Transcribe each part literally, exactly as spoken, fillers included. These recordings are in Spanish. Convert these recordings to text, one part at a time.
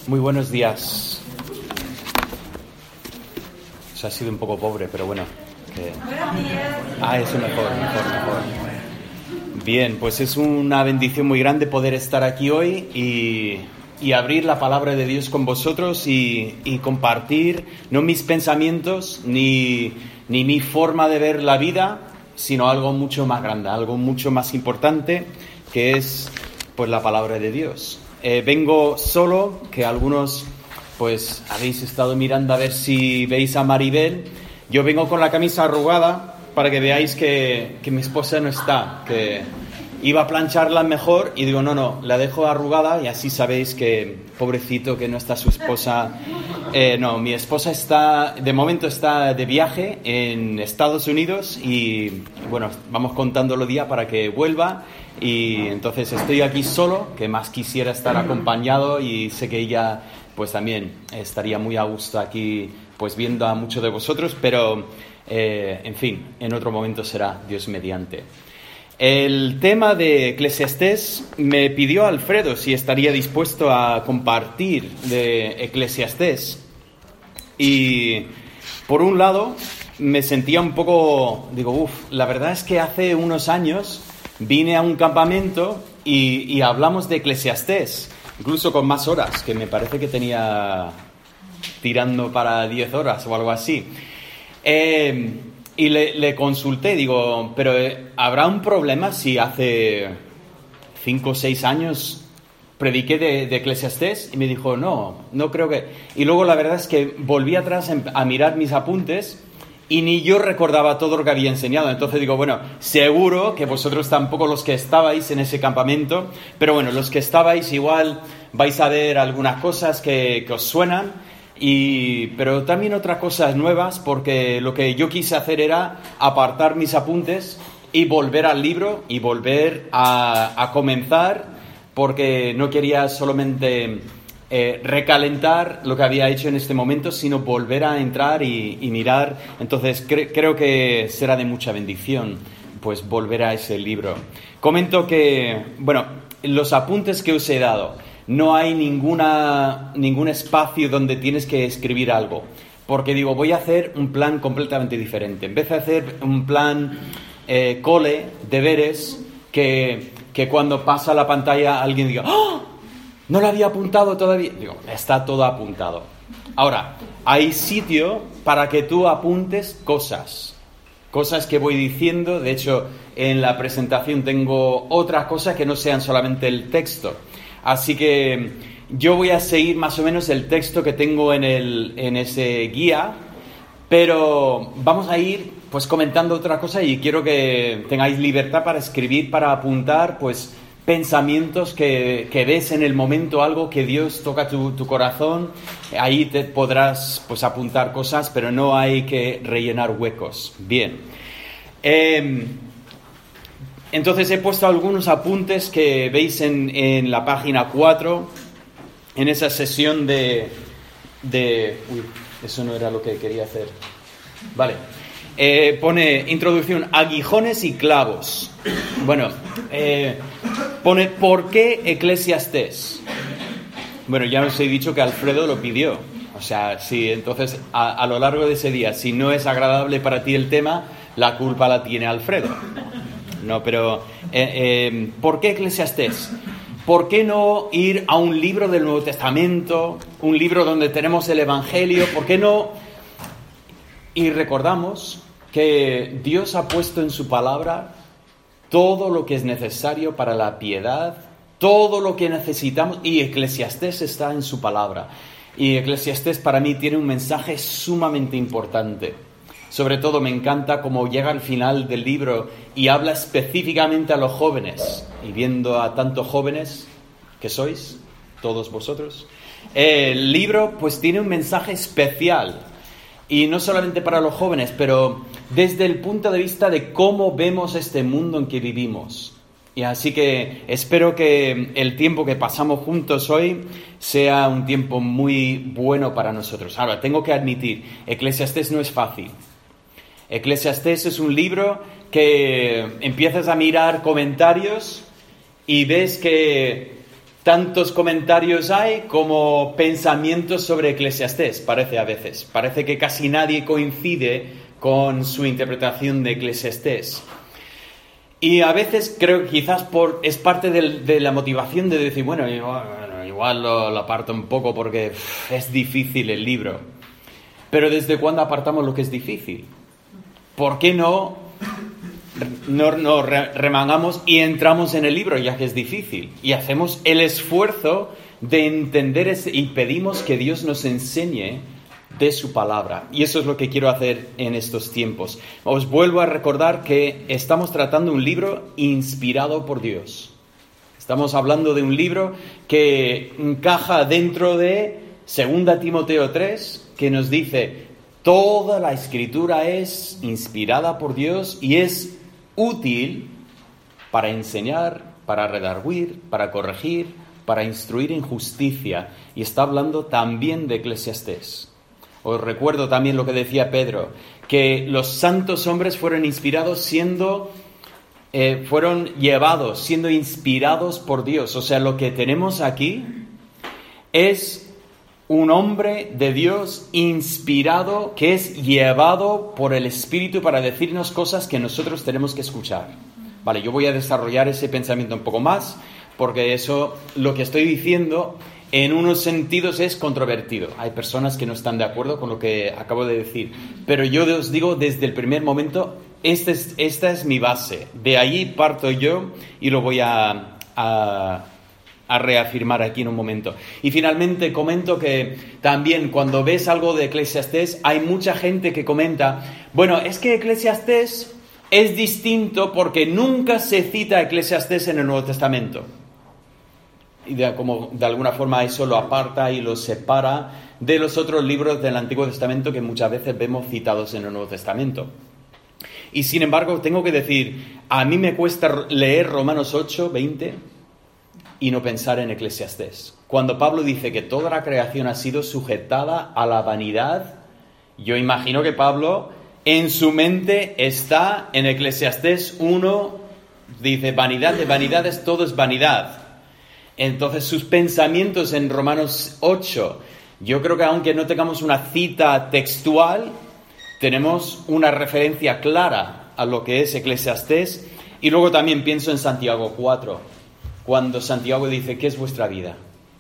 Muy buenos días. Eso ha sido un poco pobre, pero bueno. Que... Buenos días. Ah, eso mejor, mejor, mejor. Bien, pues es una bendición muy grande poder estar aquí hoy y, y abrir la palabra de Dios con vosotros y, y compartir no mis pensamientos ni, ni mi forma de ver la vida, sino algo mucho más grande, algo mucho más importante, que es pues la palabra de Dios. Eh, vengo solo, que algunos pues habéis estado mirando a ver si veis a Maribel. Yo vengo con la camisa arrugada para que veáis que, que mi esposa no está, que iba a plancharla mejor y digo, no, no, la dejo arrugada y así sabéis que, pobrecito, que no está su esposa. Eh, no, mi esposa está, de momento está de viaje en Estados Unidos y, bueno, vamos contando los días para que vuelva y entonces estoy aquí solo, que más quisiera estar acompañado y sé que ella, pues también estaría muy a gusto aquí, pues viendo a muchos de vosotros, pero, eh, en fin, en otro momento será Dios mediante. El tema de Eclesiastés me pidió Alfredo si estaría dispuesto a compartir de Eclesiastés. Y por un lado me sentía un poco, digo, uff, la verdad es que hace unos años vine a un campamento y, y hablamos de Eclesiastés, incluso con más horas, que me parece que tenía tirando para diez horas o algo así. Eh... Y le, le consulté, digo, pero ¿habrá un problema si hace cinco o seis años prediqué de, de Eclesiastés? Y me dijo, no, no creo que... Y luego la verdad es que volví atrás a mirar mis apuntes y ni yo recordaba todo lo que había enseñado. Entonces digo, bueno, seguro que vosotros tampoco los que estabais en ese campamento, pero bueno, los que estabais igual vais a ver algunas cosas que, que os suenan. Y, pero también otras cosas nuevas, porque lo que yo quise hacer era apartar mis apuntes y volver al libro y volver a, a comenzar, porque no quería solamente eh, recalentar lo que había hecho en este momento, sino volver a entrar y, y mirar. Entonces cre- creo que será de mucha bendición pues volver a ese libro. Comento que, bueno, los apuntes que os he dado, no hay ninguna, ningún espacio donde tienes que escribir algo. Porque digo, voy a hacer un plan completamente diferente. En vez de hacer un plan eh, cole, deberes, que, que cuando pasa la pantalla alguien diga, ¡oh! No lo había apuntado todavía. Digo, está todo apuntado. Ahora, hay sitio para que tú apuntes cosas. Cosas que voy diciendo. De hecho, en la presentación tengo otras cosas que no sean solamente el texto. Así que yo voy a seguir más o menos el texto que tengo en, el, en ese guía, pero vamos a ir pues comentando otra cosa y quiero que tengáis libertad para escribir, para apuntar pues pensamientos que, que ves en el momento, algo que Dios toca tu, tu corazón. Ahí te podrás pues apuntar cosas, pero no hay que rellenar huecos. Bien. Eh, Entonces he puesto algunos apuntes que veis en, en la página cuatro, en esa sesión de, de... Uy, eso no era lo que quería hacer. Vale. Eh, pone introducción, aguijones y clavos. Bueno, eh, pone ¿por qué Eclesiastés? Bueno, ya os he dicho que Alfredo lo pidió. O sea, sí, entonces a, a lo largo de ese día, si no es agradable para ti el tema, la culpa la tiene Alfredo. No, pero eh, eh, ¿por qué Eclesiastés? ¿Por qué no ir a un libro del Nuevo Testamento, un libro donde tenemos el Evangelio? ¿Por qué no? Y recordamos que Dios ha puesto en su palabra todo lo que es necesario para la piedad, todo lo que necesitamos, y Eclesiastés está en su palabra. Y Eclesiastés para mí tiene un mensaje sumamente importante. Sobre todo me encanta cómo llega al final del libro y habla específicamente a los jóvenes. Y viendo a tantos jóvenes que sois, todos vosotros, el libro pues tiene un mensaje especial. Y no solamente para los jóvenes, pero desde el punto de vista de cómo vemos este mundo en que vivimos. Y así que espero que el tiempo que pasamos juntos hoy sea un tiempo muy bueno para nosotros. Ahora, tengo que admitir, Eclesiastés no es fácil. Eclesiastés es un libro que empiezas a mirar comentarios y ves que tantos comentarios hay como pensamientos sobre Eclesiastés, parece a veces. Parece que casi nadie coincide con su interpretación de Eclesiastés. Y a veces creo que quizás por, es parte del, de la motivación de decir, bueno, igual, bueno, igual lo, lo aparto un poco porque uf, es difícil el libro. Pero ¿desde cuándo apartamos lo que es difícil? ¿Por qué no nos no remangamos y entramos en el libro ya que es difícil? Y hacemos el esfuerzo de entender ese, y pedimos que Dios nos enseñe de su palabra. Y eso es lo que quiero hacer en estos tiempos. Os vuelvo a recordar que estamos tratando un libro inspirado por Dios. Estamos hablando de un libro que encaja dentro de Segunda Timoteo tres, que nos dice: toda la escritura es inspirada por Dios y es útil para enseñar, para redarguir, para corregir, para instruir en justicia. Y está hablando también de Eclesiastés. Os recuerdo también lo que decía Pedro, que los santos hombres fueron inspirados siendo, eh, fueron llevados, siendo inspirados por Dios. O sea, lo que tenemos aquí es un hombre de Dios inspirado que es llevado por el Espíritu para decirnos cosas que nosotros tenemos que escuchar. Vale, yo voy a desarrollar ese pensamiento un poco más, porque eso, lo que estoy diciendo, en unos sentidos es controvertido. Hay personas que no están de acuerdo con lo que acabo de decir. Pero yo os digo desde el primer momento, esta es, esta es mi base. De ahí parto yo y lo voy a, a, a reafirmar aquí en un momento. Y finalmente comento que también cuando ves algo de Eclesiastés, hay mucha gente que comenta, bueno, es que Eclesiastés es distinto porque nunca se cita Eclesiastés en el Nuevo Testamento. Y de, como de alguna forma eso lo aparta y lo separa de los otros libros del Antiguo Testamento que muchas veces vemos citados en el Nuevo Testamento. Y sin embargo tengo que decir, a mí me cuesta leer Romanos ocho, veinte y no pensar en Eclesiastés. Cuando Pablo dice que toda la creación ha sido sujetada a la vanidad, yo imagino que Pablo en su mente está en Eclesiastés uno, dice vanidad de vanidades, todo es vanidad. Entonces sus pensamientos en Romanos ocho, yo creo que aunque no tengamos una cita textual, tenemos una referencia clara a lo que es Eclesiastés. Y luego también pienso en Santiago cuatro, cuando Santiago dice, ¿qué es vuestra vida?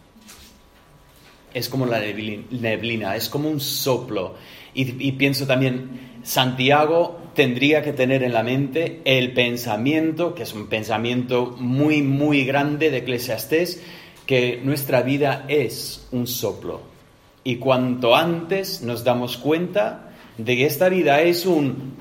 Es como la neblina, es como un soplo. Y, y pienso también, Santiago tendría que tener en la mente el pensamiento, que es un pensamiento muy, muy grande de Eclesiastés, que nuestra vida es un soplo. Y cuanto antes nos damos cuenta de que esta vida es un...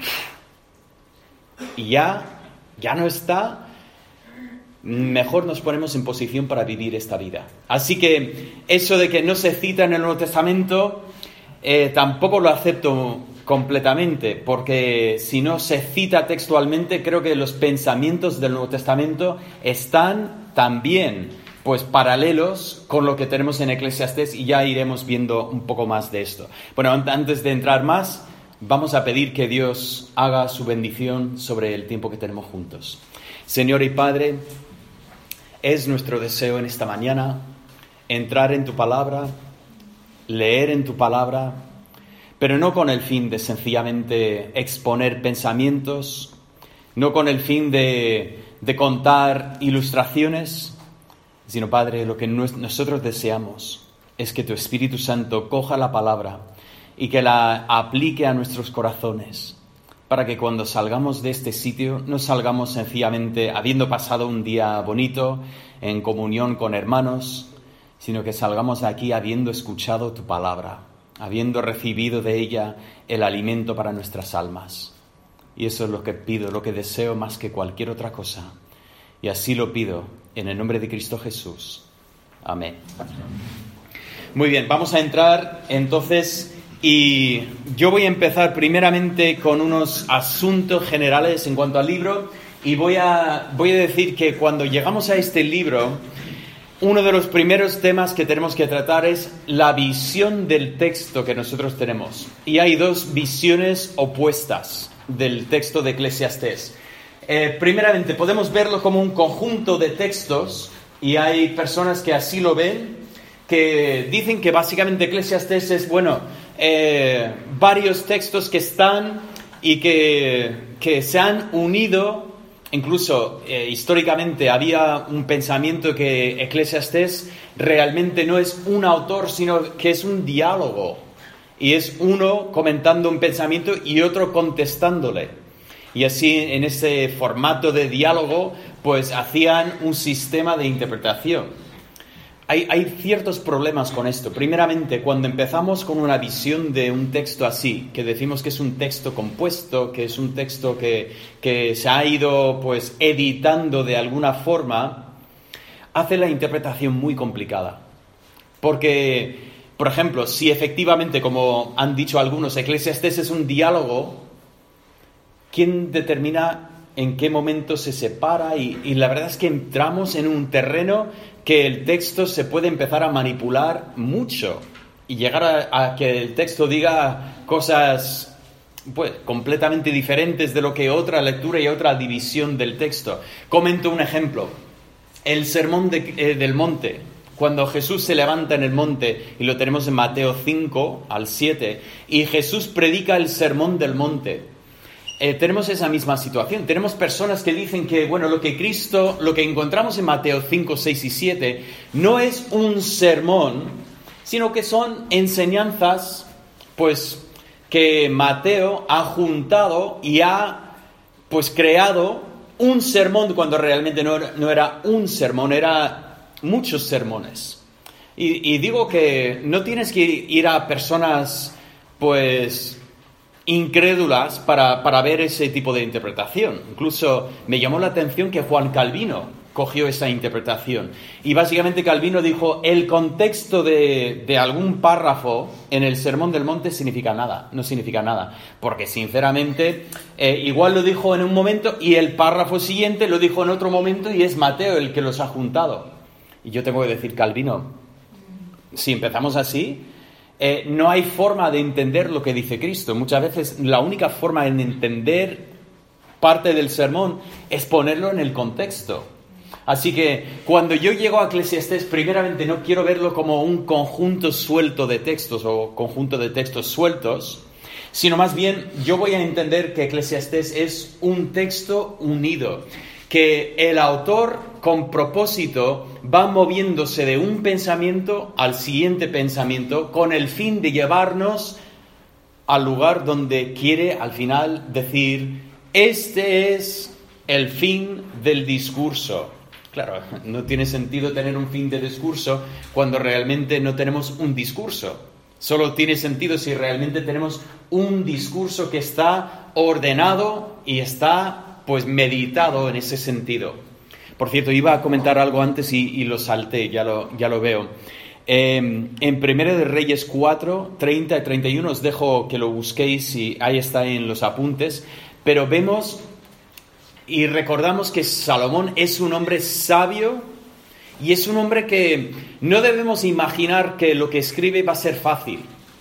y ya, ya no está, mejor nos ponemos en posición para vivir esta vida. Así que eso de que no se cita en el Nuevo Testamento, eh, tampoco lo acepto completamente, porque si no se cita textualmente, creo que los pensamientos del Nuevo Testamento están también pues paralelos con lo que tenemos en Eclesiastés, y ya iremos viendo un poco más de esto. Bueno, antes de entrar más, vamos a pedir que Dios haga su bendición sobre el tiempo que tenemos juntos. Señor y Padre, es nuestro deseo en esta mañana entrar en tu palabra, leer en tu palabra, pero no con el fin de sencillamente exponer pensamientos, no con el fin de, de contar ilustraciones, sino, Padre, lo que nosotros deseamos es que tu Espíritu Santo coja la palabra y que la aplique a nuestros corazones, para que cuando salgamos de este sitio no salgamos sencillamente habiendo pasado un día bonito en comunión con hermanos, sino que salgamos de aquí habiendo escuchado tu palabra, habiendo recibido de ella el alimento para nuestras almas. Y eso es lo que pido, lo que deseo más que cualquier otra cosa. Y así lo pido en el nombre de Cristo Jesús. Amén. Muy bien, vamos a entrar entonces, y yo voy a empezar primeramente con unos asuntos generales en cuanto al libro, y voy a, voy a decir que cuando llegamos a este libro, uno de los primeros temas que tenemos que tratar es la visión del texto que nosotros tenemos. Y hay dos visiones opuestas del texto de Eclesiastés. Eh, primeramente, podemos verlo como un conjunto de textos y hay personas que así lo ven, que dicen que básicamente Eclesiastés es, bueno, eh, varios textos que están y que, que se han unido. Incluso eh, históricamente había un pensamiento que Eclesiastés realmente no es un autor, sino que es un diálogo. Y es uno comentando un pensamiento y otro contestándole. Y así, en ese formato de diálogo, pues hacían un sistema de interpretación. Hay, hay ciertos problemas con esto. Primeramente, cuando empezamos con una visión de un texto así, que decimos que es un texto compuesto, que es un texto que, que se ha ido pues editando de alguna forma, hace la interpretación muy complicada. Porque, por ejemplo, si efectivamente, como han dicho algunos, Eclesiastés es un diálogo, ¿quién determina en qué momento se separa? Y, y la verdad es que entramos en un terreno que el texto se puede empezar a manipular mucho y llegar a, a que el texto diga cosas pues completamente diferentes de lo que otra lectura y otra división del texto. Comento un ejemplo. El sermón de, eh, del monte. Cuando Jesús se levanta en el monte, y lo tenemos en Mateo cinco al siete, y Jesús predica el sermón del monte. Eh, tenemos esa misma situación. Tenemos personas que dicen que, bueno, lo que Cristo, lo que encontramos en Mateo cinco, seis y siete, no es un sermón, sino que son enseñanzas, pues, que Mateo ha juntado y ha, pues, creado un sermón cuando realmente no era, no era un sermón, era muchos sermones. Y, y digo que no tienes que ir a personas, pues, incrédulas para, para ver ese tipo de interpretación. Incluso me llamó la atención que Juan Calvino cogió esa interpretación. Y básicamente Calvino dijo, el contexto de, de algún párrafo en el Sermón del Monte significa nada, no significa nada. Porque sinceramente, eh, igual lo dijo en un momento y el párrafo siguiente lo dijo en otro momento y es Mateo el que los ha juntado. Y yo tengo que decir, Calvino, si empezamos así, Eh, no hay forma de entender lo que dice Cristo. Muchas veces la única forma de entender parte del sermón es ponerlo en el contexto. Así que cuando yo llego a Eclesiastés, primeramente no quiero verlo como un conjunto suelto de textos o conjunto de textos sueltos, sino más bien yo voy a entender que Eclesiastés es un texto unido, que el autor con propósito va moviéndose de un pensamiento al siguiente pensamiento con el fin de llevarnos al lugar donde quiere al final decir, este es el fin del discurso. Claro, no tiene sentido tener un fin de discurso cuando realmente no tenemos un discurso. Solo tiene sentido si realmente tenemos un discurso que está ordenado y está pues meditado en ese sentido. Por cierto, iba a comentar algo antes y, y lo salté, ya lo, ya lo veo. Eh, en Primera de Reyes cuatro, treinta y treinta y uno, os dejo que lo busquéis y ahí está en los apuntes, pero vemos y recordamos que Salomón es un hombre sabio y es un hombre que no debemos imaginar que lo que escribe va a ser fácil.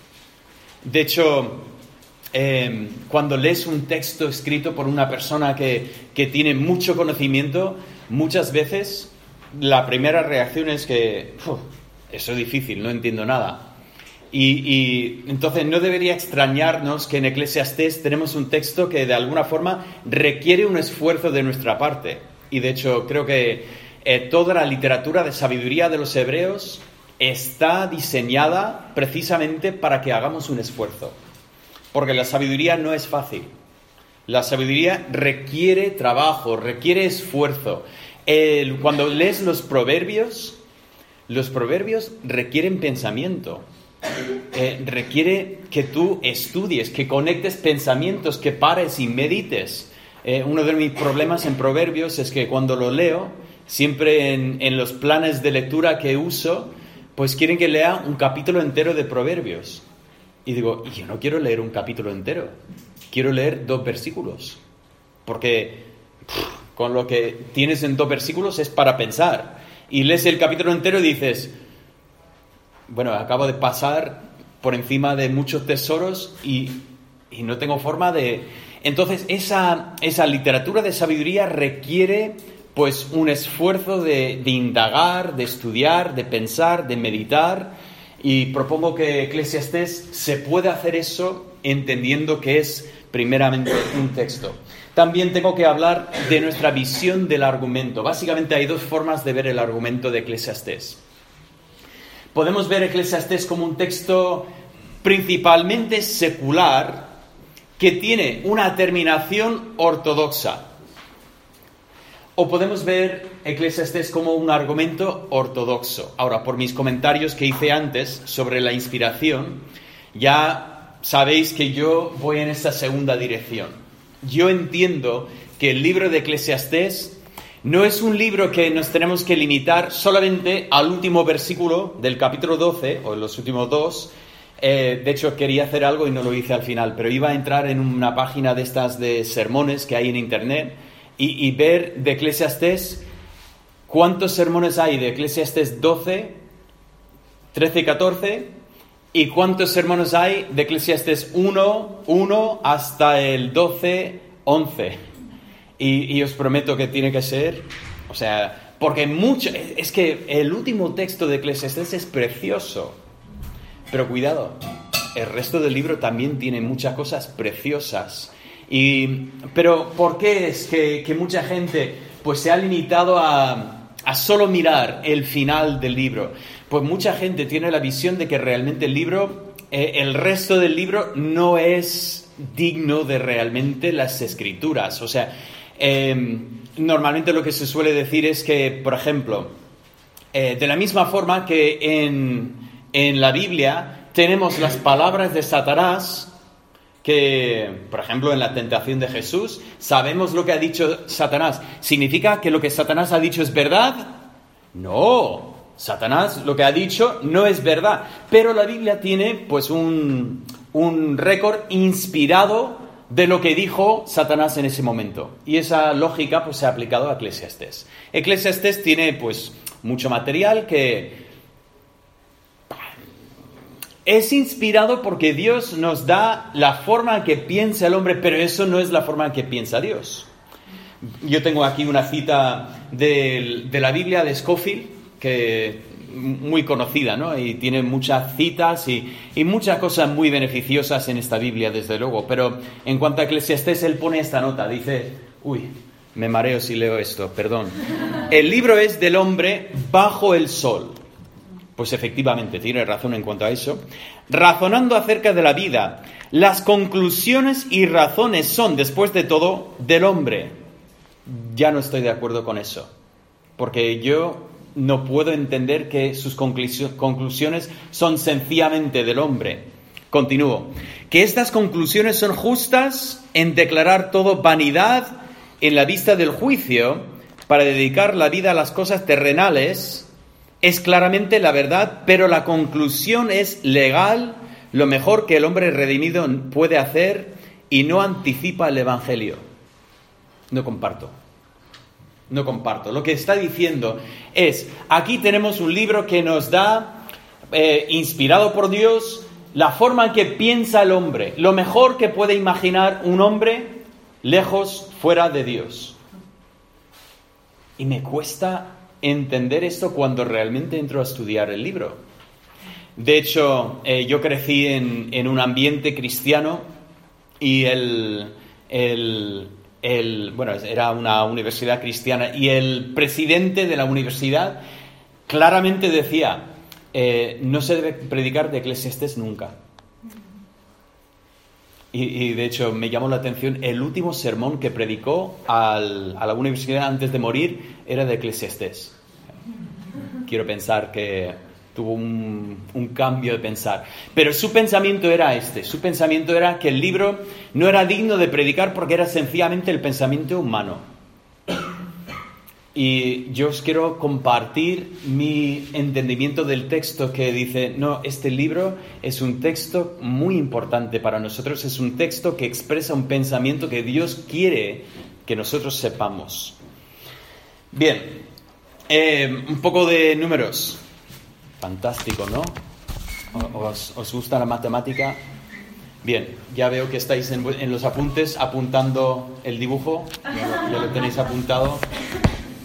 De hecho, Eh, cuando lees un texto escrito por una persona que, que tiene mucho conocimiento, muchas veces la primera reacción es que uf, eso es difícil, no entiendo nada. Y, y entonces no debería extrañarnos que en Eclesiastés tenemos un texto que de alguna forma requiere un esfuerzo de nuestra parte. Y de hecho creo que eh, toda la literatura de sabiduría de los hebreos está diseñada precisamente para que hagamos un esfuerzo. Porque la sabiduría no es fácil. La sabiduría requiere trabajo, requiere esfuerzo. El, cuando lees los proverbios, los proverbios requieren pensamiento. Eh, requiere que tú estudies, que conectes pensamientos, que pares y medites. Eh, uno de mis problemas en proverbios es que cuando lo leo, siempre en, en los planes de lectura que uso, pues quieren que lea un capítulo entero de proverbios. Y digo, y yo no quiero leer un capítulo entero, quiero leer dos versículos, porque pff, con lo que tienes en dos versículos es para pensar. Y lees el capítulo entero y dices, bueno, acabo de pasar por encima de muchos tesoros y, y no tengo forma de... Entonces, esa, esa literatura de sabiduría requiere pues un esfuerzo de, de indagar, de estudiar, de pensar, de meditar, y propongo que Eclesiastés se puede hacer eso entendiendo que es primeramente un texto. También tengo que hablar de nuestra visión del argumento. Básicamente hay dos formas de ver el argumento de Eclesiastés. Podemos ver Eclesiastés como un texto principalmente secular que tiene una terminación ortodoxa. O podemos ver Eclesiastés como un argumento ortodoxo. Ahora, por mis comentarios que hice antes sobre la inspiración, ya sabéis que yo voy en esta segunda dirección. Yo entiendo que el libro de Eclesiastés no es un libro que nos tenemos que limitar solamente al último versículo del capítulo doce, o los últimos dos. Eh, de hecho, quería hacer algo y no lo hice al final, pero iba a entrar en una página de estas de sermones que hay en internet y, y ver de Eclesiastés cuántos sermones hay de Eclesiastés doce, trece y catorce, y cuántos sermones hay de Eclesiastés uno, uno hasta el doce, once. Y, y os prometo que tiene que ser, o sea, porque mucho, es que el último texto de Eclesiastés es precioso. Pero cuidado, el resto del libro también tiene muchas cosas preciosas. Y, pero ¿por qué es que, que mucha gente pues, se ha limitado a, a solo mirar el final del libro? Pues mucha gente tiene la visión de que realmente el libro, eh, el resto del libro no es digno de realmente las escrituras. O sea, eh, normalmente lo que se suele decir es que, por ejemplo, eh, de la misma forma que en... En la Biblia tenemos las palabras de Satanás, que, por ejemplo, en la tentación de Jesús, sabemos lo que ha dicho Satanás. ¿Significa que lo que Satanás ha dicho es verdad? No, Satanás lo que ha dicho no es verdad. Pero la Biblia tiene, pues, un, un récord inspirado de lo que dijo Satanás en ese momento. Y esa lógica, pues, se ha aplicado a Eclesiastés. Eclesiastés tiene, pues, mucho material que... Es inspirado porque Dios nos da la forma en que piensa el hombre, pero eso no es la forma en que piensa Dios. Yo tengo aquí una cita de, de la Biblia de Scofield, que muy conocida, ¿no? Y tiene muchas citas y, y muchas cosas muy beneficiosas en esta Biblia, desde luego. Pero en cuanto a Eclesiastés, él pone esta nota, dice, uy, me mareo si leo esto, perdón. El libro es del hombre bajo el sol. Pues efectivamente, tiene razón en cuanto a eso. Razonando acerca de la vida, las conclusiones y razones son, después de todo, del hombre. Ya no estoy de acuerdo con eso, porque yo no puedo entender que sus conclusio- conclusiones son sencillamente del hombre. Continúo. Que estas conclusiones son justas en declarar todo vanidad en la vista del juicio para dedicar la vida a las cosas terrenales. Es claramente la verdad, pero la conclusión es legal, lo mejor que el hombre redimido puede hacer y no anticipa el Evangelio. No comparto. No comparto. Lo que está diciendo es, aquí tenemos un libro que nos da, eh, inspirado por Dios, la forma en que piensa el hombre, lo mejor que puede imaginar un hombre lejos, fuera de Dios. Y me cuesta entender esto cuando realmente entro a estudiar el libro. De hecho, eh, yo crecí en, en un ambiente cristiano y el, el, el, bueno, era una universidad cristiana y el presidente de la universidad claramente decía, eh, no se debe predicar de Eclesiastés nunca. Y, y de hecho me llamó la atención, el último sermón que predicó al, a la universidad antes de morir era de Eclesiastés. Quiero pensar que tuvo un, un cambio de pensar. Pero su pensamiento era este, su pensamiento era que el libro no era digno de predicar porque era sencillamente el pensamiento humano. Y yo os quiero compartir mi entendimiento del texto que dice, no, este libro es un texto muy importante para nosotros, es un texto que expresa un pensamiento que Dios quiere que nosotros sepamos. Bien, eh, un poco de números. Fantástico, ¿no? ¿Os, os gusta la matemática? Bien, ya veo que estáis en, en los apuntes apuntando el dibujo, ya lo, ya lo tenéis apuntado.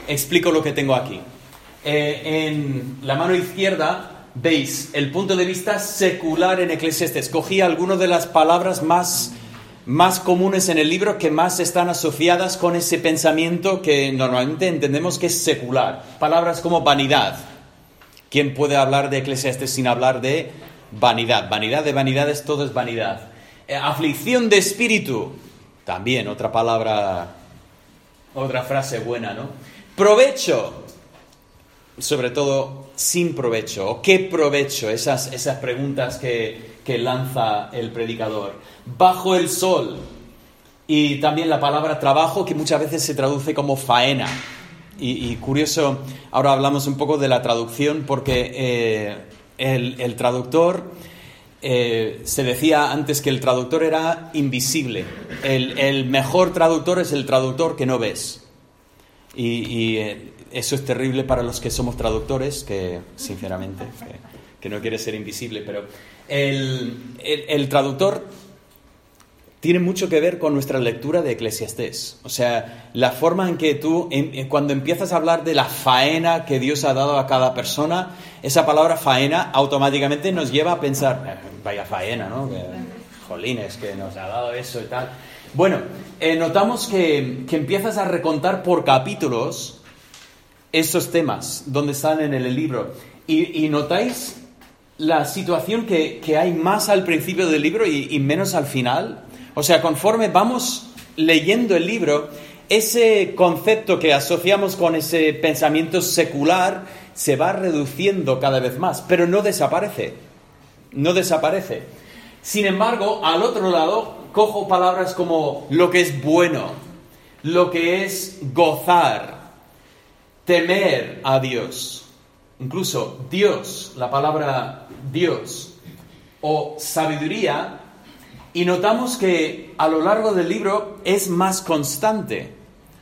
explico lo que tengo aquí. Eh, en la mano izquierda veis el punto de vista secular en Eclesiastés. Cogí algunas de las palabras más, más comunes en el libro que más están asociadas con ese pensamiento que normalmente entendemos que es secular. Palabras como vanidad. ¿Quién puede hablar de Eclesiastés sin hablar de vanidad? Vanidad de vanidades, todo es vanidad. Eh, aflicción de espíritu, también otra palabra, otra frase buena, ¿no? Provecho, sobre todo sin provecho, o qué provecho, esas, esas preguntas que, que lanza el predicador. Bajo el sol, y también la palabra trabajo, que muchas veces se traduce como faena. Y, y curioso, ahora hablamos un poco de la traducción, porque eh, el, el traductor, eh, se decía antes que el traductor era invisible. El, el mejor traductor es el traductor que no ves. Y, y eh, eso es terrible para los que somos traductores, que sinceramente, que, que no quiere ser invisible, pero el, el, el traductor tiene mucho que ver con nuestra lectura de Eclesiastés. O sea, la forma en que tú, en, en, cuando empiezas a hablar de la faena que Dios ha dado a cada persona, esa palabra faena automáticamente nos lleva a pensar, eh, vaya faena, ¿no? Que, jolines, que nos ha dado eso y tal. Bueno, eh, notamos que, que empiezas a recontar por capítulos estos temas, donde están en el libro. Y, y notáis la situación que, que hay más al principio del libro y, y menos al final. O sea, conforme vamos leyendo el libro, ese concepto que asociamos con ese pensamiento secular se va reduciendo cada vez más, pero no desaparece, no desaparece. Sin embargo, al otro lado, cojo palabras como lo que es bueno, lo que es gozar, temer a Dios, incluso Dios, la palabra Dios, o sabiduría. Y notamos que a lo largo del libro es más constante.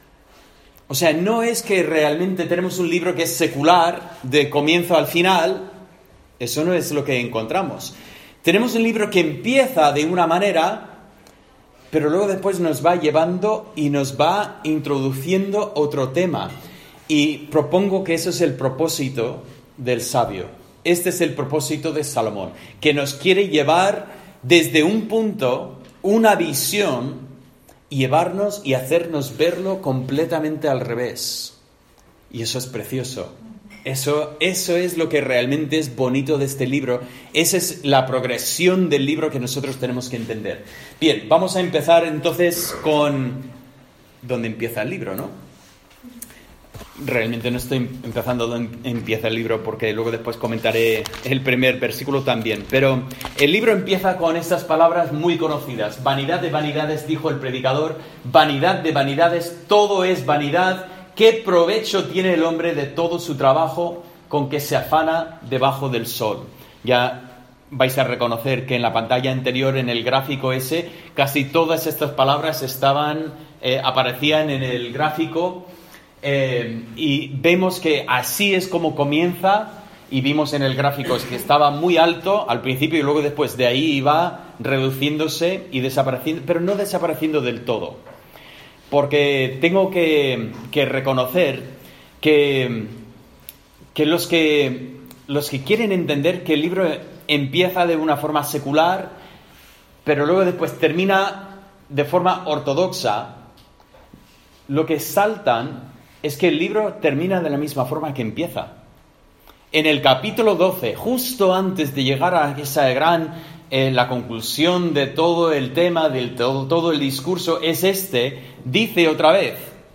O sea, no es que realmente tenemos un libro que es secular, de comienzo al final. Eso no es lo que encontramos. Tenemos un libro que empieza de una manera, pero luego después nos va llevando y nos va introduciendo otro tema. Y propongo que eso es el propósito del sabio. Este es el propósito de Salomón, que nos quiere llevar desde un punto, una visión, y llevarnos y hacernos verlo completamente al revés. Y eso es precioso. Eso, eso es lo que realmente es bonito de este libro. Esa es la progresión del libro que nosotros tenemos que entender. Bien, vamos a empezar entonces con donde empieza el libro, ¿no? Realmente no estoy empezando donde empieza el libro, porque luego después comentaré el primer versículo también. Pero el libro empieza con estas palabras muy conocidas. Vanidad de vanidades, dijo el predicador. Vanidad de vanidades, todo es vanidad. ¿Qué provecho tiene el hombre de todo su trabajo con que se afana debajo del sol? Ya vais a reconocer que en la pantalla anterior, en el gráfico ese, casi todas estas palabras estaban, eh, aparecían en el gráfico. Eh, y vemos que así es como comienza, y vimos en el gráfico que estaba muy alto al principio y luego después de ahí iba reduciéndose y desapareciendo, pero no desapareciendo del todo, porque tengo que, que reconocer que, que, los que los que quieren entender que el libro empieza de una forma secular pero luego después termina de forma ortodoxa, lo que saltan es que el libro termina de la misma forma que empieza. En el capítulo doce, justo antes de llegar a esa gran, eh, la conclusión de todo el tema, de todo, todo el discurso, es este, dice otra vez,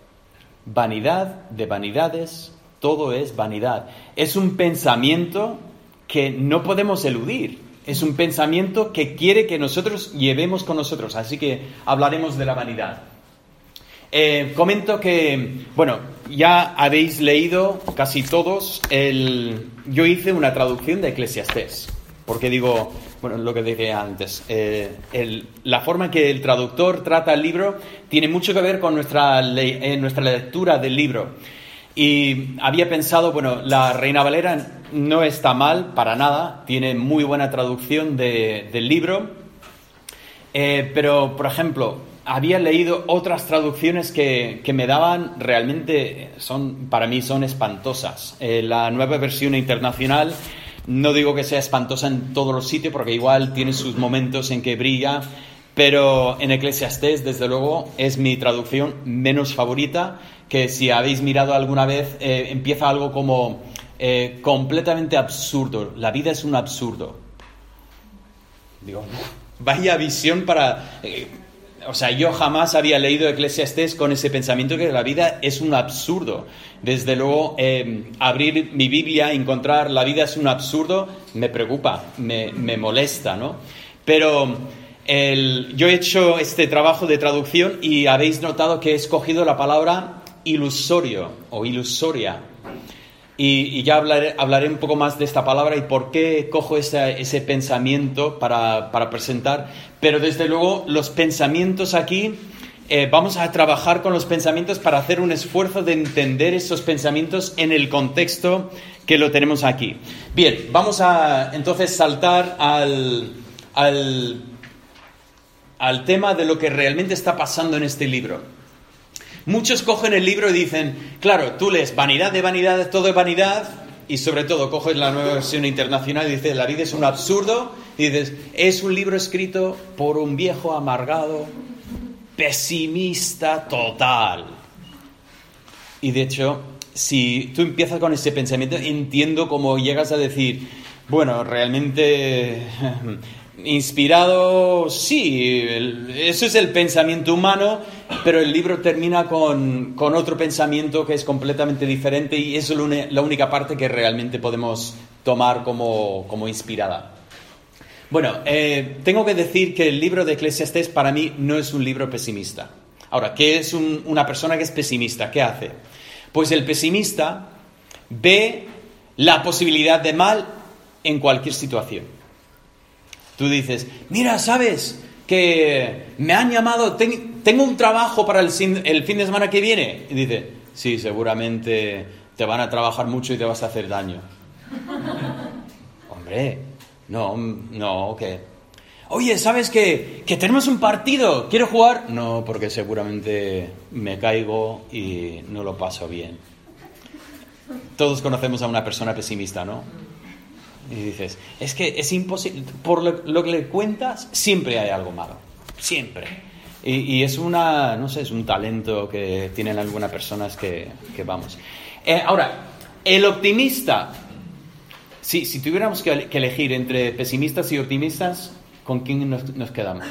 vanidad de vanidades, todo es vanidad. Es un pensamiento que no podemos eludir, es un pensamiento que quiere que nosotros llevemos con nosotros, así que hablaremos de la vanidad. Eh, comento que, bueno, ya habéis leído casi todos, el, yo hice una traducción de Eclesiastés, porque digo, bueno, lo que dije antes, eh, el, la forma en que el traductor trata el libro tiene mucho que ver con nuestra, le, eh, nuestra lectura del libro. Y había pensado, bueno, la Reina Valera no está mal para nada, tiene muy buena traducción de, del libro, eh, pero, por ejemplo, había leído otras traducciones que, que me daban realmente, son, para mí son espantosas. Eh, la Nueva Versión Internacional, no digo que sea espantosa en todos los sitios, porque igual tiene sus momentos en que brilla, pero en Eclesiastés, desde luego, es mi traducción menos favorita, que si habéis mirado alguna vez, eh, empieza algo como eh, completamente absurdo. La vida es un absurdo. Digo, vaya visión para... Eh, o sea, yo jamás había leído Eclesiastés con ese pensamiento que la vida es un absurdo. Desde luego, eh, abrir mi Biblia y encontrar la vida es un absurdo me preocupa, me, me molesta, ¿no? Pero el, yo he hecho este trabajo de traducción y habéis notado que he escogido la palabra ilusorio o ilusoria. Y, y ya hablaré, hablaré un poco más de esta palabra y por qué cojo ese, ese pensamiento para, para presentar. Pero desde luego los pensamientos aquí, eh, vamos a trabajar con los pensamientos para hacer un esfuerzo de entender esos pensamientos en el contexto que lo tenemos aquí. Bien, vamos a entonces saltar al, al, al tema de lo que realmente está pasando en este libro. Muchos cogen el libro y dicen, claro, tú lees vanidad de vanidad, todo es vanidad, y sobre todo coges la Nueva Versión Internacional y dices, la vida es un absurdo, y dices, es un libro escrito por un viejo amargado, pesimista total. Y de hecho, si tú empiezas con ese pensamiento, entiendo cómo llegas a decir, bueno, realmente... Inspirado, sí, el, eso es el pensamiento humano, pero el libro termina con, con otro pensamiento que es completamente diferente y eso es la, un, la única parte que realmente podemos tomar como, como inspirada. Bueno, eh, tengo que decir que el libro de Eclesiastés para mí no es un libro pesimista. Ahora, ¿qué es un, una persona que es pesimista? ¿Qué hace? Pues el pesimista ve la posibilidad de mal en cualquier situación. Tú dices, mira, ¿sabes que me han llamado? Ten, tengo un trabajo para el, el fin de semana que viene. Y dice, sí, seguramente te van a trabajar mucho y te vas a hacer daño. Hombre, no, no, ¿qué? Oye, ¿sabes que, que tenemos un partido? ¿Quieres jugar? No, porque seguramente me caigo y no lo paso bien. Todos conocemos a una persona pesimista, ¿no? Y dices, es que es imposible, por lo, lo que le cuentas, siempre hay algo malo, siempre. Y, y es una, no sé, es un talento que tienen algunas personas que, que vamos. Eh, ahora, el optimista, si, si tuviéramos que, que elegir entre pesimistas y optimistas, ¿con quién nos, nos quedamos?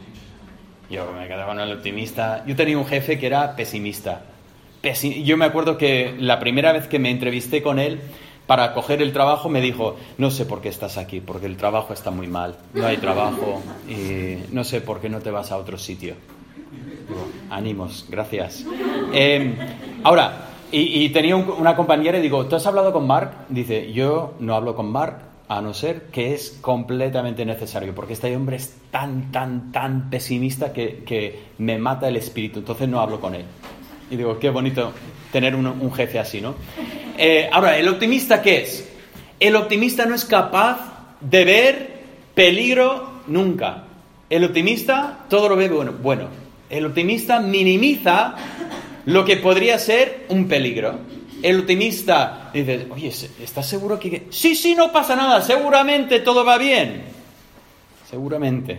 Yo me quedaba con el optimista. Yo tenía un jefe que era pesimista. Pesi- yo me acuerdo que la primera vez que me entrevisté con él, para coger el trabajo me dijo, no sé por qué estás aquí, porque el trabajo está muy mal, no hay trabajo y no sé por qué no te vas a otro sitio. Digo, ánimos, gracias. Eh, ahora, y, y tenía un, una compañera y digo, ¿tú has hablado con Mark? Dice, yo no hablo con Mark, a no ser que es completamente necesario, porque este hombre es tan, tan, tan pesimista que, que me mata el espíritu, entonces no hablo con él. Y digo, qué bonito tener un, un jefe así, ¿no? Eh, ahora, ¿el optimista qué es? El optimista no es capaz de ver peligro nunca. El optimista todo lo ve bueno. bueno. El optimista minimiza lo que podría ser un peligro. El optimista dice, oye, ¿estás seguro que...? Sí, sí, no pasa nada, seguramente todo va bien. Seguramente.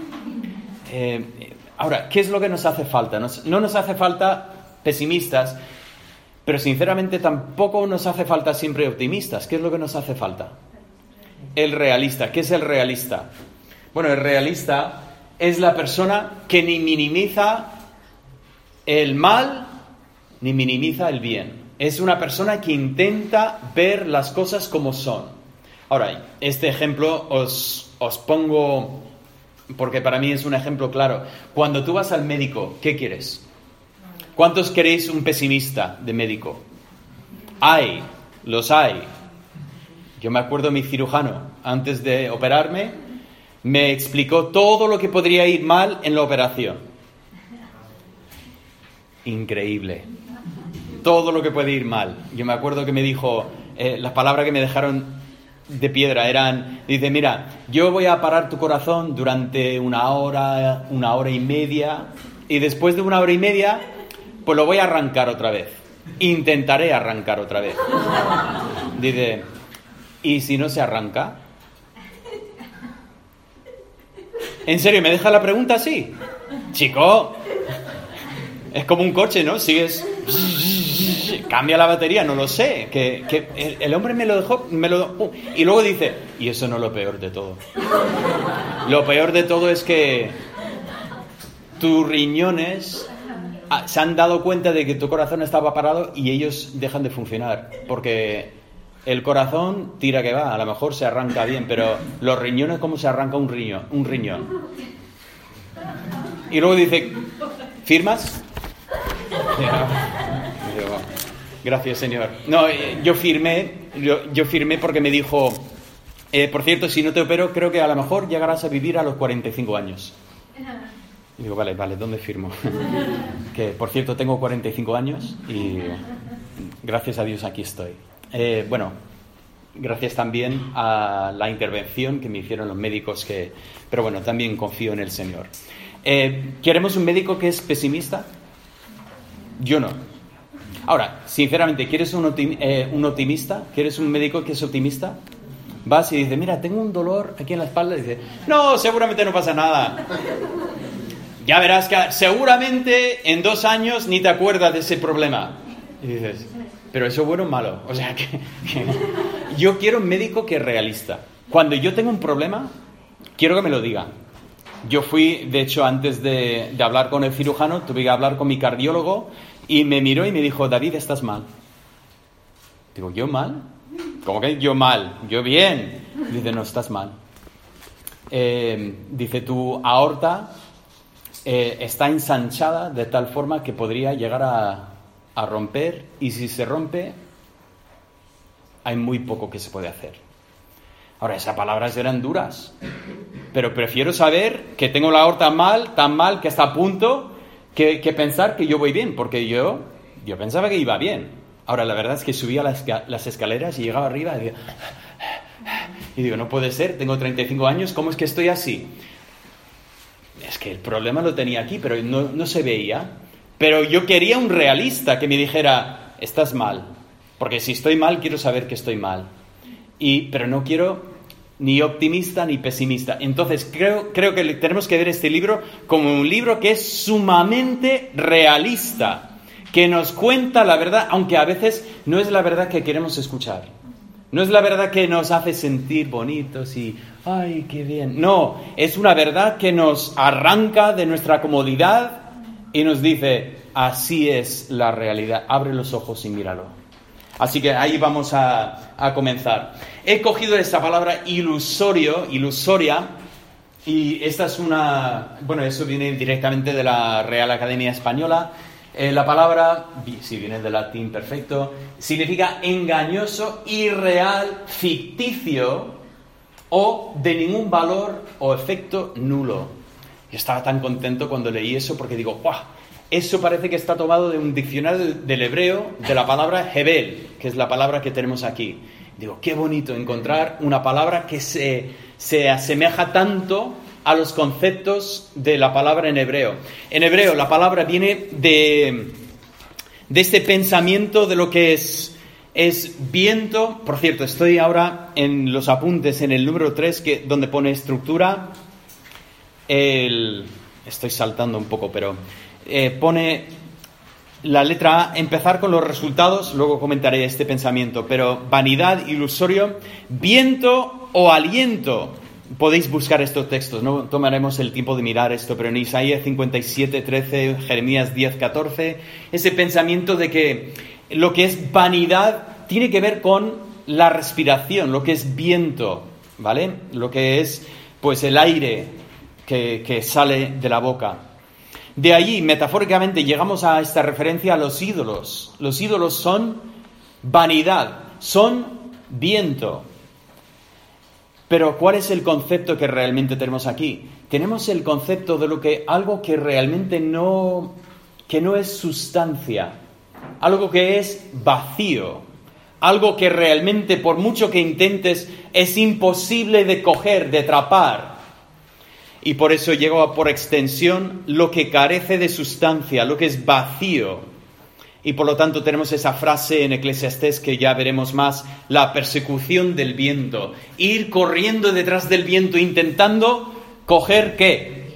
Eh, ahora, ¿qué es lo que nos hace falta? Nos, no nos hace falta pesimistas, pero sinceramente tampoco nos hace falta siempre optimistas. ¿Qué es lo que nos hace falta? El realista. ¿Qué es el realista? Bueno, el realista es la persona que ni minimiza el mal ni minimiza el bien. Es una persona que intenta ver las cosas como son. Ahora, este ejemplo os, os pongo porque para mí es un ejemplo claro. Cuando tú vas al médico, ¿qué quieres? ¿Cuántos queréis un pesimista de médico? Hay, los hay. Yo me acuerdo mi cirujano, antes de operarme, me explicó todo lo que podría ir mal en la operación. Increíble. Todo lo que puede ir mal. Yo me acuerdo que me dijo, eh, las palabras que me dejaron de piedra eran, dice, mira, yo voy a parar tu corazón durante una hora, una hora y media, y después de una hora y media, pues lo voy a arrancar otra vez. Intentaré arrancar otra vez. Dice, ¿y si no se arranca? ¿En serio? ¿Me deja la pregunta así? Chico, es como un coche, ¿no? Sigues... Cambia la batería, no lo sé. Que, que el, el hombre me lo dejó... Me lo, y luego dice, y eso no es lo peor de todo. Lo peor de todo es que tus riñones se han dado cuenta de que tu corazón estaba parado y ellos dejan de funcionar. Porque el corazón tira que va, a lo mejor se arranca bien, pero los riñones, ¿cómo se arranca un riñón? Un riñón. Y luego dice, ¿firmas? Gracias, señor. No, yo firmé, yo, yo firmé porque me dijo, eh, por cierto, si no te opero, creo que a lo mejor llegarás a vivir a los cuarenta y cinco años. Y digo, vale, vale, ¿dónde firmo? Que, por cierto, tengo cuarenta y cinco años y gracias a Dios aquí estoy. Eh, bueno, gracias también a la intervención que me hicieron los médicos, que, pero bueno, también confío en el Señor. Eh, ¿Queremos un médico que es pesimista? Yo no. Ahora, sinceramente, ¿quieres un, optim- eh, un optimista? ¿Quieres un médico que es optimista? Vas y dices, mira, tengo un dolor aquí en la espalda. Y dices, no, seguramente no pasa nada. Ya verás que seguramente en dos años ni te acuerdas de ese problema. Y dices, pero eso es bueno o malo. O sea, que, que yo quiero un médico que es realista. Cuando yo tengo un problema, quiero que me lo diga. Yo fui, de hecho, antes de, de hablar con el cirujano, tuve que hablar con mi cardiólogo y me miró y me dijo, David, estás mal. Digo, ¿yo mal? ¿Cómo que yo mal? Yo bien. Dice, no, estás mal. Eh, dice, tu aorta eh, está ensanchada de tal forma que podría llegar a, a romper, y si se rompe, hay muy poco que se puede hacer. Ahora, esas palabras eran duras, pero prefiero saber que tengo la aorta mal, tan mal, que está a punto, que, que pensar que yo voy bien, porque yo, yo pensaba que iba bien. Ahora, la verdad es que subía las, las escaleras y llegaba arriba y digo, y digo, no puede ser, tengo treinta y cinco años, ¿cómo es que estoy así? Es que el problema lo tenía aquí, pero no, no se veía. Pero yo quería un realista que me dijera, estás mal, porque si estoy mal, quiero saber que estoy mal. Y, pero no quiero ni optimista ni pesimista. Entonces creo, creo que tenemos que ver este libro como un libro que es sumamente realista, que nos cuenta la verdad, aunque a veces no es la verdad que queremos escuchar. No es la verdad que nos hace sentir bonitos y ¡ay, qué bien! No, es una verdad que nos arranca de nuestra comodidad y nos dice, así es la realidad. Abre los ojos y míralo. Así que ahí vamos a, a comenzar. He cogido esta palabra ilusorio, ilusoria, y esta es una... Bueno, eso viene directamente de la Real Academia Española. Eh, la palabra, si viene del latín, perfecto, significa engañoso, irreal, ficticio o de ningún valor o efecto nulo. Yo estaba tan contento cuando leí eso porque digo, ¡guau! Eso parece que está tomado de un diccionario del hebreo, de la palabra Hebel, que es la palabra que tenemos aquí. Digo, qué bonito encontrar una palabra que se, se asemeja tanto a los conceptos de la palabra en hebreo. En hebreo la palabra viene de, de este pensamiento de lo que es, es viento. Por cierto, estoy ahora en los apuntes en el número tres, que, donde pone estructura. El, estoy saltando un poco, pero... Eh, pone la letra A, empezar con los resultados, luego comentaré este pensamiento, pero vanidad, ilusorio, viento o aliento. Podéis buscar estos textos, no tomaremos el tiempo de mirar esto, pero en Isaías cincuenta y siete, trece, Jeremías diez, catorce, ese pensamiento de que lo que es vanidad tiene que ver con la respiración, lo que es viento, ¿vale? Lo que es, pues, el aire que, que sale de la boca. De allí, metafóricamente, llegamos a esta referencia a los ídolos. Los ídolos son vanidad, son viento. Pero ¿cuál es el concepto que realmente tenemos aquí? Tenemos el concepto de lo que algo que realmente no, que no es sustancia, algo que es vacío, algo que realmente, por mucho que intentes, es imposible de coger, de atrapar. y por eso llegó a por extensión lo que carece de sustancia, lo que es vacío. Y por lo tanto tenemos esa frase en Eclesiastés que ya veremos más, la persecución del viento. Ir corriendo detrás del viento intentando coger ¿qué?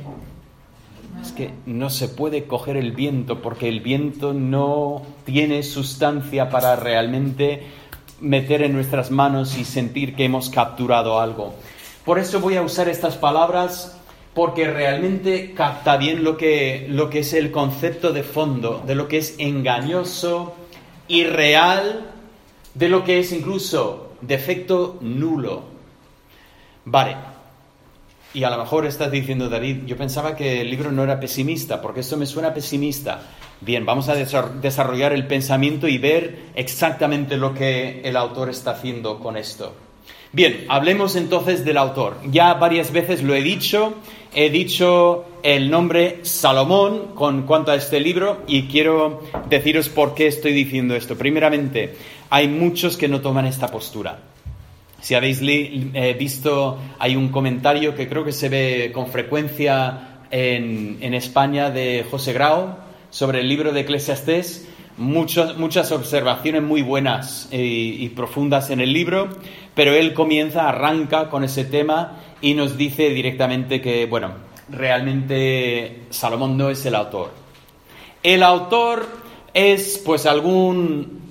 Es que no se puede coger el viento porque el viento no tiene sustancia para realmente meter en nuestras manos y sentir que hemos capturado algo. Por eso voy a usar estas palabras porque realmente capta bien lo que, lo que es el concepto de fondo, de lo que es engañoso, irreal, de lo que es incluso defecto nulo. Vale. Y a lo mejor estás diciendo, David, yo pensaba que el libro no era pesimista, porque esto me suena pesimista. Bien, vamos a desarrollar el pensamiento y ver exactamente lo que el autor está haciendo con esto. Bien, hablemos entonces del autor. Ya varias veces lo he dicho, he dicho el nombre Salomón con cuanto a este libro y quiero deciros por qué estoy diciendo esto. Primeramente, hay muchos que no toman esta postura. Si habéis li- eh, visto, hay un comentario que creo que se ve con frecuencia en, en España de José Grau sobre el libro de Eclesiastés. Muchos, muchas observaciones muy buenas y, y profundas en el libro, pero él comienza, arranca con ese tema y nos dice directamente que, bueno, realmente Salomón no es el autor. El autor es, pues, algún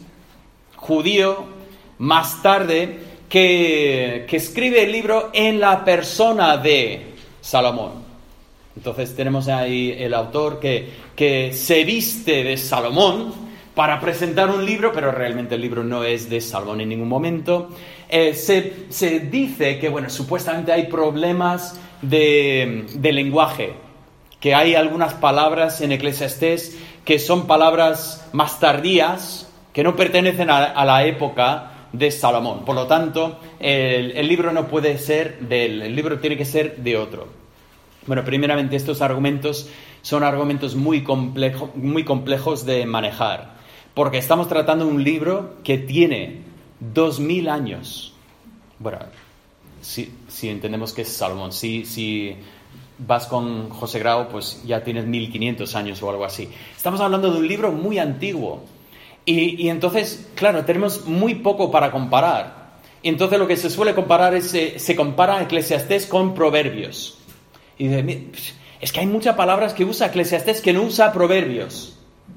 judío más tarde que, que escribe el libro en la persona de Salomón. Entonces tenemos ahí el autor que, que se viste de Salomón para presentar un libro, pero realmente el libro no es de Salomón en ningún momento. Eh, se, se dice que, bueno, supuestamente hay problemas de, de lenguaje, que hay algunas palabras en Eclesiastés que son palabras más tardías, que no pertenecen a, a la época de Salomón. Por lo tanto, el, el libro no puede ser de él, el libro tiene que ser de otro. Bueno, primeramente estos argumentos son argumentos muy, complejo, muy complejos de manejar, porque estamos tratando de un libro que tiene dos mil años. Bueno, si, si entendemos que es Salomón, si, si vas con José Grau, pues ya tienes mil quinientos años o algo así. Estamos hablando de un libro muy antiguo. Y, y entonces, claro, tenemos muy poco para comparar. Y entonces lo que se suele comparar es, se, se compara Eclesiastés con Proverbios. Y dice, es que hay muchas palabras que usa Eclesiastés que no usa Proverbios.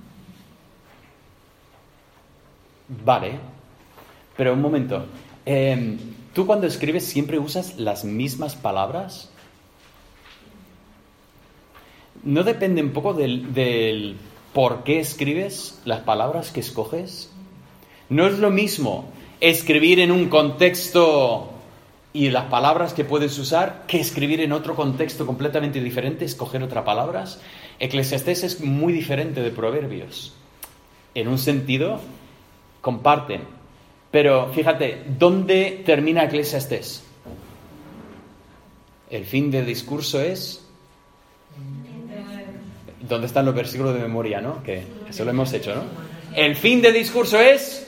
Vale, pero un momento. Eh, ¿Tú cuando escribes siempre usas las mismas palabras? ¿No depende un poco del, del por qué escribes las palabras que escoges? No es lo mismo escribir en un contexto y las palabras que puedes usar que escribir en otro contexto completamente diferente, escoger otras palabras. Eclesiastés es muy diferente de Proverbios. En un sentido, comparten. Pero fíjate, ¿dónde termina Eclesiastés? El fin del discurso es... ¿Dónde están los versículos de memoria, no? Que eso lo hemos hecho, ¿no? El fin del discurso es...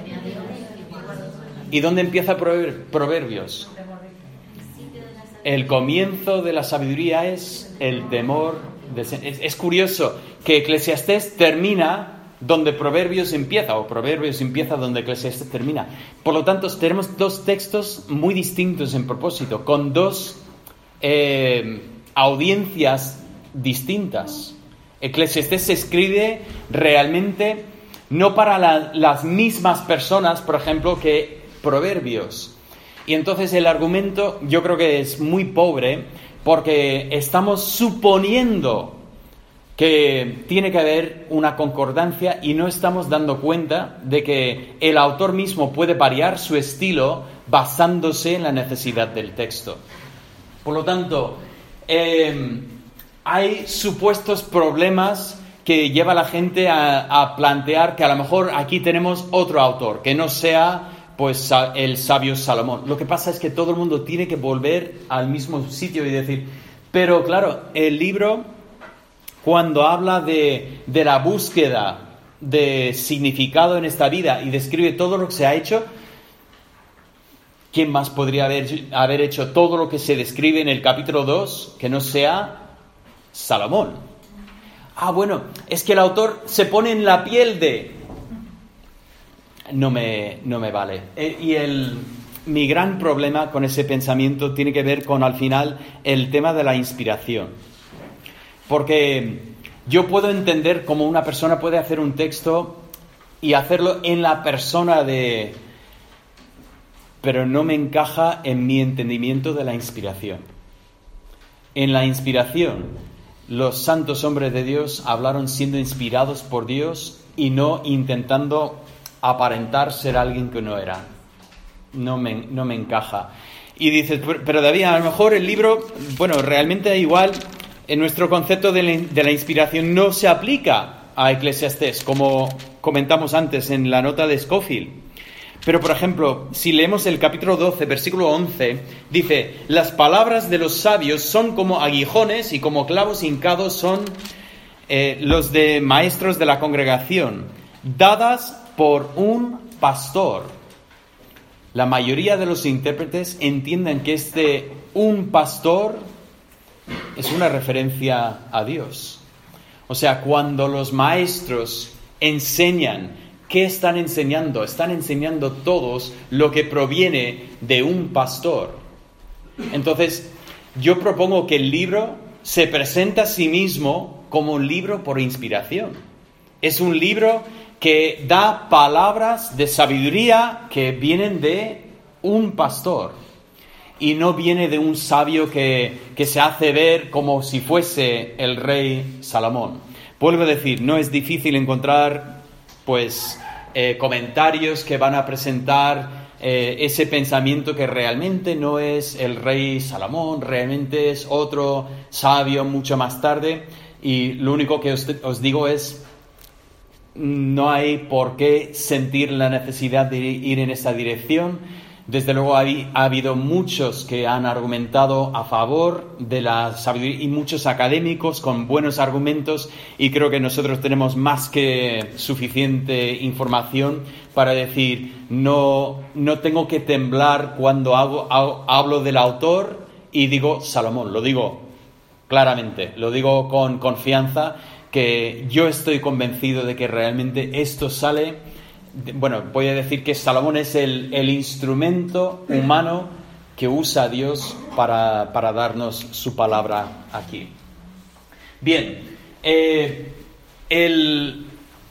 ¿Y dónde empieza Proverbios? El comienzo de la sabiduría es el temor. De... Es, es curioso que Eclesiastés termina donde Proverbios empieza, o Proverbios empieza donde Eclesiastés termina. Por lo tanto, tenemos dos textos muy distintos en propósito, con dos eh, audiencias distintas. Eclesiastés se escribe realmente no para la, las mismas personas, por ejemplo, que Proverbios. Y entonces el argumento yo creo que es muy pobre porque estamos suponiendo que tiene que haber una concordancia y no estamos dando cuenta de que el autor mismo puede variar su estilo basándose en la necesidad del texto. Por lo tanto, eh, hay supuestos problemas que lleva a la gente a, a plantear que a lo mejor aquí tenemos otro autor, que no sea pues el sabio Salomón. Lo que pasa es que todo el mundo tiene que volver al mismo sitio y decir, pero claro, el libro, cuando habla de, de la búsqueda de significado en esta vida y describe todo lo que se ha hecho, ¿quién más podría haber, haber hecho todo lo que se describe en el capítulo dos que no sea Salomón? Ah, bueno, es que el autor se pone en la piel de... No me, no me vale. Eh, y el, mi gran problema con ese pensamiento tiene que ver con, al final, el tema de la inspiración. Porque yo puedo entender cómo una persona puede hacer un texto y hacerlo en la persona de... Pero no me encaja en mi entendimiento de la inspiración. En la inspiración, los santos hombres de Dios hablaron siendo inspirados por Dios y no intentando aparentar ser alguien que no era. No me, no me encaja. Y dices, pero David, a lo mejor el libro, bueno, realmente igual en nuestro concepto de la, de la inspiración no se aplica a Eclesiastés, como comentamos antes en la nota de Scofield. Pero, por ejemplo, si leemos el capítulo doce, versículo once, dice, las palabras de los sabios son como aguijones y como clavos hincados son eh, los de maestros de la congregación, dadas por un pastor. La mayoría de los intérpretes entienden que este un pastor es una referencia a Dios. O sea, cuando los maestros enseñan, ¿qué están enseñando? Están enseñando todos lo que proviene de un pastor. Entonces, yo propongo que el libro se presenta a sí mismo como un libro por inspiración. Es un libro que da palabras de sabiduría que vienen de un pastor. Y no viene de un sabio que, que se hace ver como si fuese el rey Salomón. Vuelvo a decir, no es difícil encontrar pues eh, comentarios que van a presentar eh, ese pensamiento que realmente no es el rey Salomón, realmente es otro sabio mucho más tarde, y lo único que os, os digo es, no hay por qué sentir la necesidad de ir en esa dirección. Desde luego ha, ha habido muchos que han argumentado a favor de la sabiduría y muchos académicos con buenos argumentos, y creo que nosotros tenemos más que suficiente información para decir no, no tengo que temblar cuando hago, hago, hablo del autor y digo Salomón, lo digo claramente, lo digo con confianza, que yo estoy convencido de que realmente esto sale... Bueno, voy a decir que Salomón es el, el instrumento humano que usa Dios para, para darnos su palabra aquí. Bien, eh, el,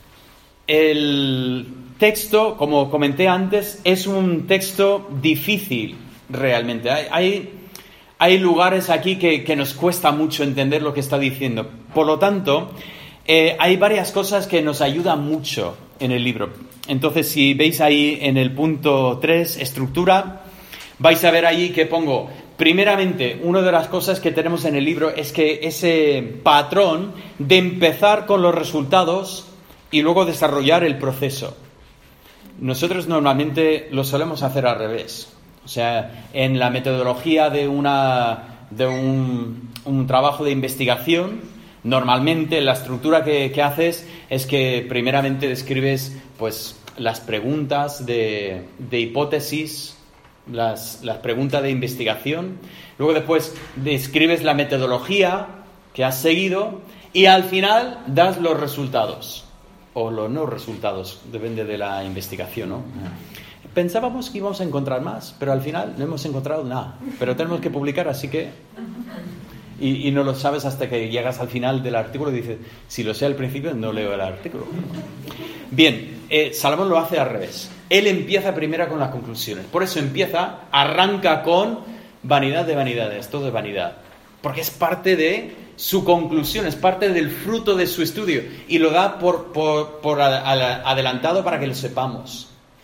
el texto, como comenté antes, es un texto difícil realmente. Hay, hay, hay lugares aquí que, que nos cuesta mucho entender lo que está diciendo. Por lo tanto, eh, hay varias cosas que nos ayudan mucho en el libro. Entonces, si veis ahí en el punto tres, estructura, vais a ver ahí que pongo, primeramente, una de las cosas que tenemos en el libro es que ese patrón de empezar con los resultados y luego desarrollar el proceso. Nosotros normalmente lo solemos hacer al revés. O sea, en la metodología de, una, de un, un trabajo de investigación, normalmente la estructura que, que haces es que primeramente describes pues las preguntas de, de hipótesis, las, las preguntas de investigación, luego después describes la metodología que has seguido y al final das los resultados o los no resultados, depende de la investigación, ¿no? Pensábamos que íbamos a encontrar más, pero al final no hemos encontrado nada, pero tenemos que publicar, así que... Y, y no lo sabes hasta que llegas al final del artículo y dices, si lo sé al principio, no leo el artículo. Bien, eh, Salomón lo hace al revés. Él empieza primero con las conclusiones. Por eso empieza, arranca con vanidad de vanidades, todo es vanidad. Porque es parte de su conclusión, es parte del fruto de su estudio. Y lo da por, por, por adelantado para que lo sepamos.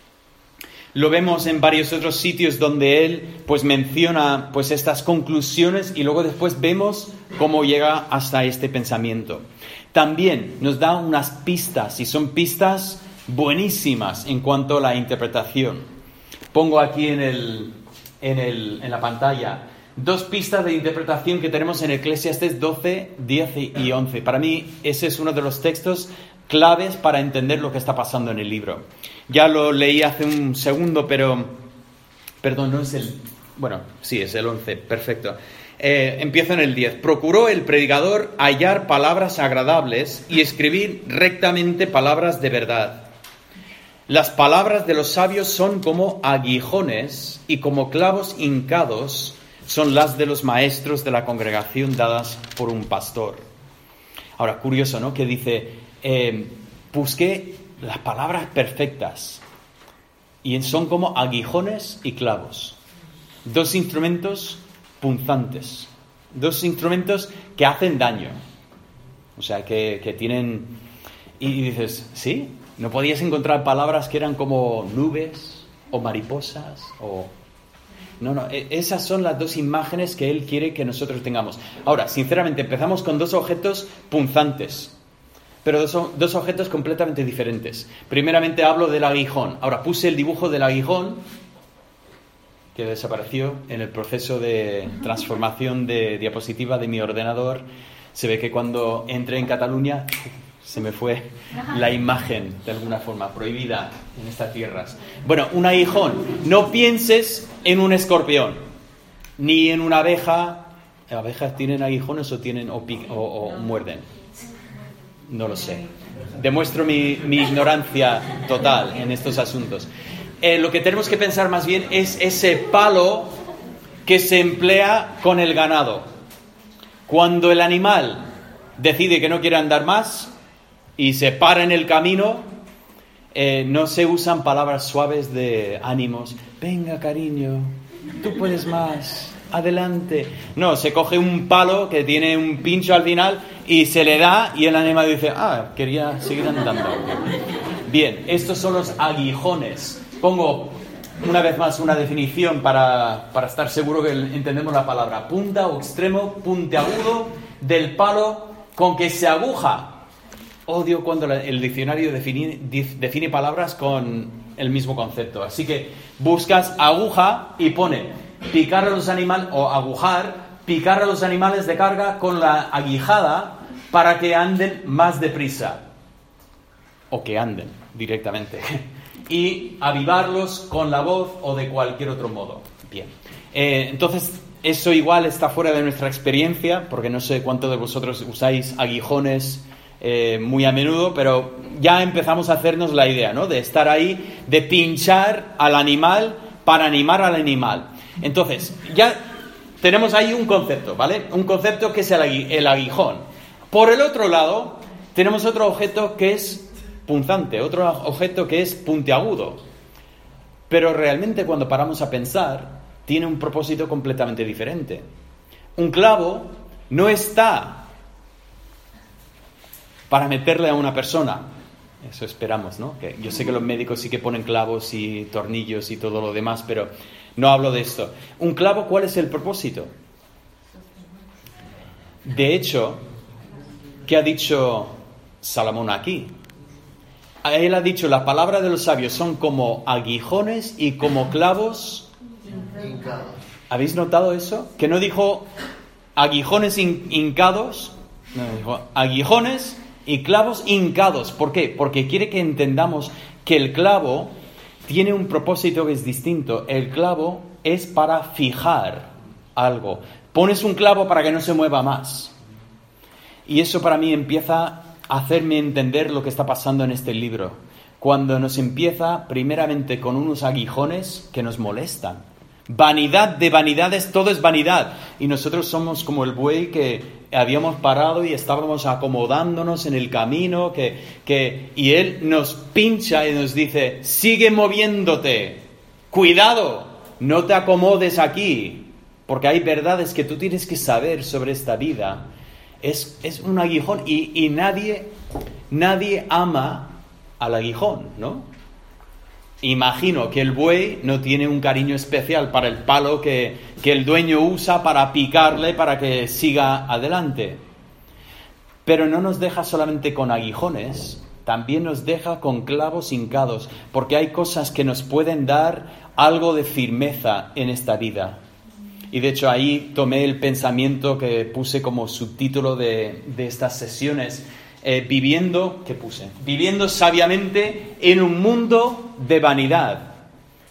Lo vemos en varios otros sitios donde él pues menciona pues estas conclusiones y luego después vemos cómo llega hasta este pensamiento. También nos da unas pistas y son pistas buenísimas en cuanto a la interpretación. Pongo aquí en, el, en, el, en la pantalla dos pistas de interpretación que tenemos en Eclesiastés doce, diez y once. Para mí ese es uno de los textos claves para entender lo que está pasando en el libro. Ya lo leí hace un segundo, pero Perdón, no es el... Bueno, sí, es el once, perfecto. Eh, empiezo en el diez. Procuró el predicador hallar palabras agradables y escribir rectamente palabras de verdad. Las palabras de los sabios son como aguijones y como clavos hincados son las de los maestros de la congregación dadas por un pastor. Ahora, curioso, ¿no? Que dice, eh, busqué las palabras perfectas y son como aguijones y clavos. Dos instrumentos punzantes, dos instrumentos que hacen daño. O sea, que, que tienen... Y, y dices, ¿sí? ¿No podías encontrar palabras que eran como nubes o mariposas o...? No, no, esas son las dos imágenes que él quiere que nosotros tengamos. Ahora, sinceramente, empezamos con dos objetos punzantes, pero son dos objetos completamente diferentes. Primeramente hablo del aguijón. Ahora, puse el dibujo del aguijón, que desapareció en el proceso de transformación de diapositiva de mi ordenador. Se ve que cuando entré en Cataluña se me fue la imagen, de alguna forma, prohibida en estas tierras. Bueno, un aguijón. No pienses en un escorpión, ni en una abeja. ¿Las abejas tienen aguijones o, tienen, o, pic, o, o muerden? No lo sé. Demuestro mi, mi ignorancia total en estos asuntos. Eh, lo que tenemos que pensar más bien es ese palo que se emplea con el ganado. Cuando el animal decide que no quiere andar más y se para en el camino, eh, no se usan palabras suaves de ánimos. Venga, cariño, tú puedes más, adelante. No, se coge un palo que tiene un pincho al final y se le da y el animal dice, ah, quería seguir andando. Bien, estos son los aguijones. Pongo una vez más una definición para, para estar seguro que entendemos la palabra. Punta o extremo, puntiagudo del palo con que se aguja. Odio cuando el diccionario define, define palabras con el mismo concepto. Así que buscas aguja y pone picar a los animales, o agujar, picar a los animales de carga con la aguijada para que anden más deprisa. O que anden directamente. Y avivarlos con la voz o de cualquier otro modo. Bien. Eh, entonces, eso igual está fuera de nuestra experiencia, porque no sé cuántos de vosotros usáis aguijones eh, muy a menudo, pero ya empezamos a hacernos la idea, ¿no? De estar ahí, de pinchar al animal para animar al animal. Entonces, ya tenemos ahí un concepto, ¿vale? Un concepto que es el, agui- el aguijón. Por el otro lado, tenemos otro objeto que es punzante, otro objeto que es puntiagudo. Pero realmente cuando paramos a pensar, tiene un propósito completamente diferente. Un clavo no está para meterle a una persona. Eso esperamos, ¿no? Que yo sé que los médicos sí que ponen clavos y tornillos y todo lo demás, pero no hablo de esto. Un clavo, ¿cuál es el propósito? De hecho, ¿qué ha dicho Salomón aquí? Él ha dicho, la palabra de los sabios son como aguijones y como clavos hincados. ¿Habéis notado eso? Que no dijo aguijones hin- hincados, no, dijo aguijones y clavos hincados. ¿Por qué? Porque quiere que entendamos que el clavo tiene un propósito que es distinto. El clavo es para fijar algo. Pones un clavo para que no se mueva más. Y eso para mí empieza hacerme entender lo que está pasando en este libro, cuando nos empieza primeramente con unos aguijones que nos molestan. Vanidad de vanidades, todo es vanidad, y nosotros somos como el buey que habíamos parado y estábamos acomodándonos en el camino, que, que, y él nos pincha y nos dice, sigue moviéndote, cuidado, no te acomodes aquí, porque hay verdades que tú tienes que saber sobre esta vida. Es, es un aguijón y, y nadie, nadie ama al aguijón, ¿no? Imagino que el buey no tiene un cariño especial para el palo que, que el dueño usa para picarle para que siga adelante. Pero no nos deja solamente con aguijones, también nos deja con clavos hincados, porque hay cosas que nos pueden dar algo de firmeza en esta vida. Y de hecho ahí tomé el pensamiento que puse como subtítulo de, de estas sesiones, eh, viviendo, ¿qué puse? Viviendo sabiamente en un mundo de vanidad.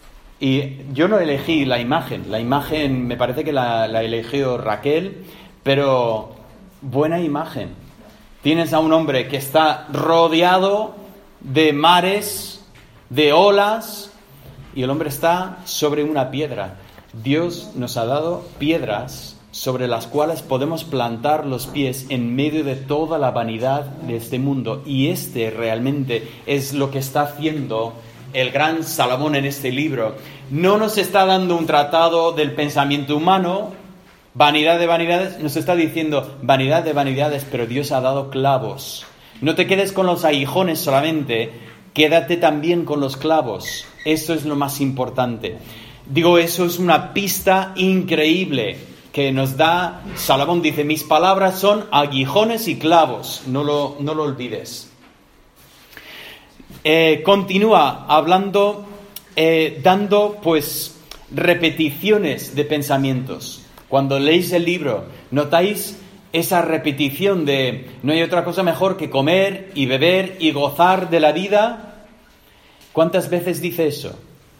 Y yo no elegí la imagen, la imagen me parece que la, la eligió Raquel, pero buena imagen. Tienes a un hombre que está rodeado de mares, de olas, y el hombre está sobre una piedra. Dios nos ha dado piedras sobre las cuales podemos plantar los pies en medio de toda la vanidad de este mundo. Y este realmente es lo que está haciendo el gran Salomón en este libro. No nos está dando un tratado del pensamiento humano, vanidad de vanidades, nos está diciendo vanidad de vanidades, pero Dios ha dado clavos. No te quedes con los aguijones solamente, quédate también con los clavos. Eso es lo más importante. Digo, eso es una pista increíble que nos da Salomón. Dice, mis palabras son aguijones y clavos, no lo, no lo olvides. Eh, continúa hablando, eh, dando pues repeticiones de pensamientos. Cuando leéis el libro, notáis esa repetición de no hay otra cosa mejor que comer y beber y gozar de la vida. ¿Cuántas veces dice eso?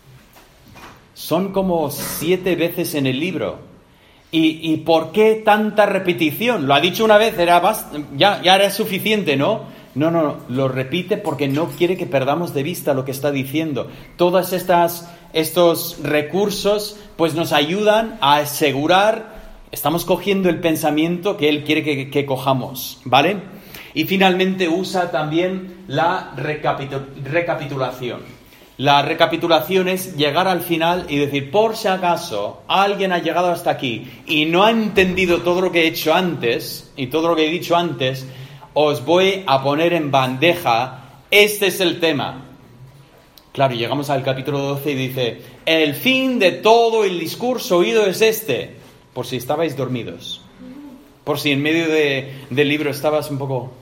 Son como siete veces en el libro. ¿Y, y por qué tanta repetición? Lo ha dicho una vez, era bast- ya, ya era suficiente, ¿no? No, no, no, lo repite porque no quiere que perdamos de vista lo que está diciendo. Todos estas, estos recursos pues nos ayudan a asegurar, estamos cogiendo el pensamiento que él quiere que, que cojamos, ¿vale? Y finalmente usa también la recapitul- recapitulación. La recapitulación es llegar al final y decir, por si acaso alguien ha llegado hasta aquí y no ha entendido todo lo que he hecho antes y todo lo que he dicho antes, os voy a poner en bandeja, este es el tema. Claro, llegamos al capítulo doce y dice, el fin de todo el discurso oído es este, por si estabais dormidos, por si en medio de, del libro estabas un poco...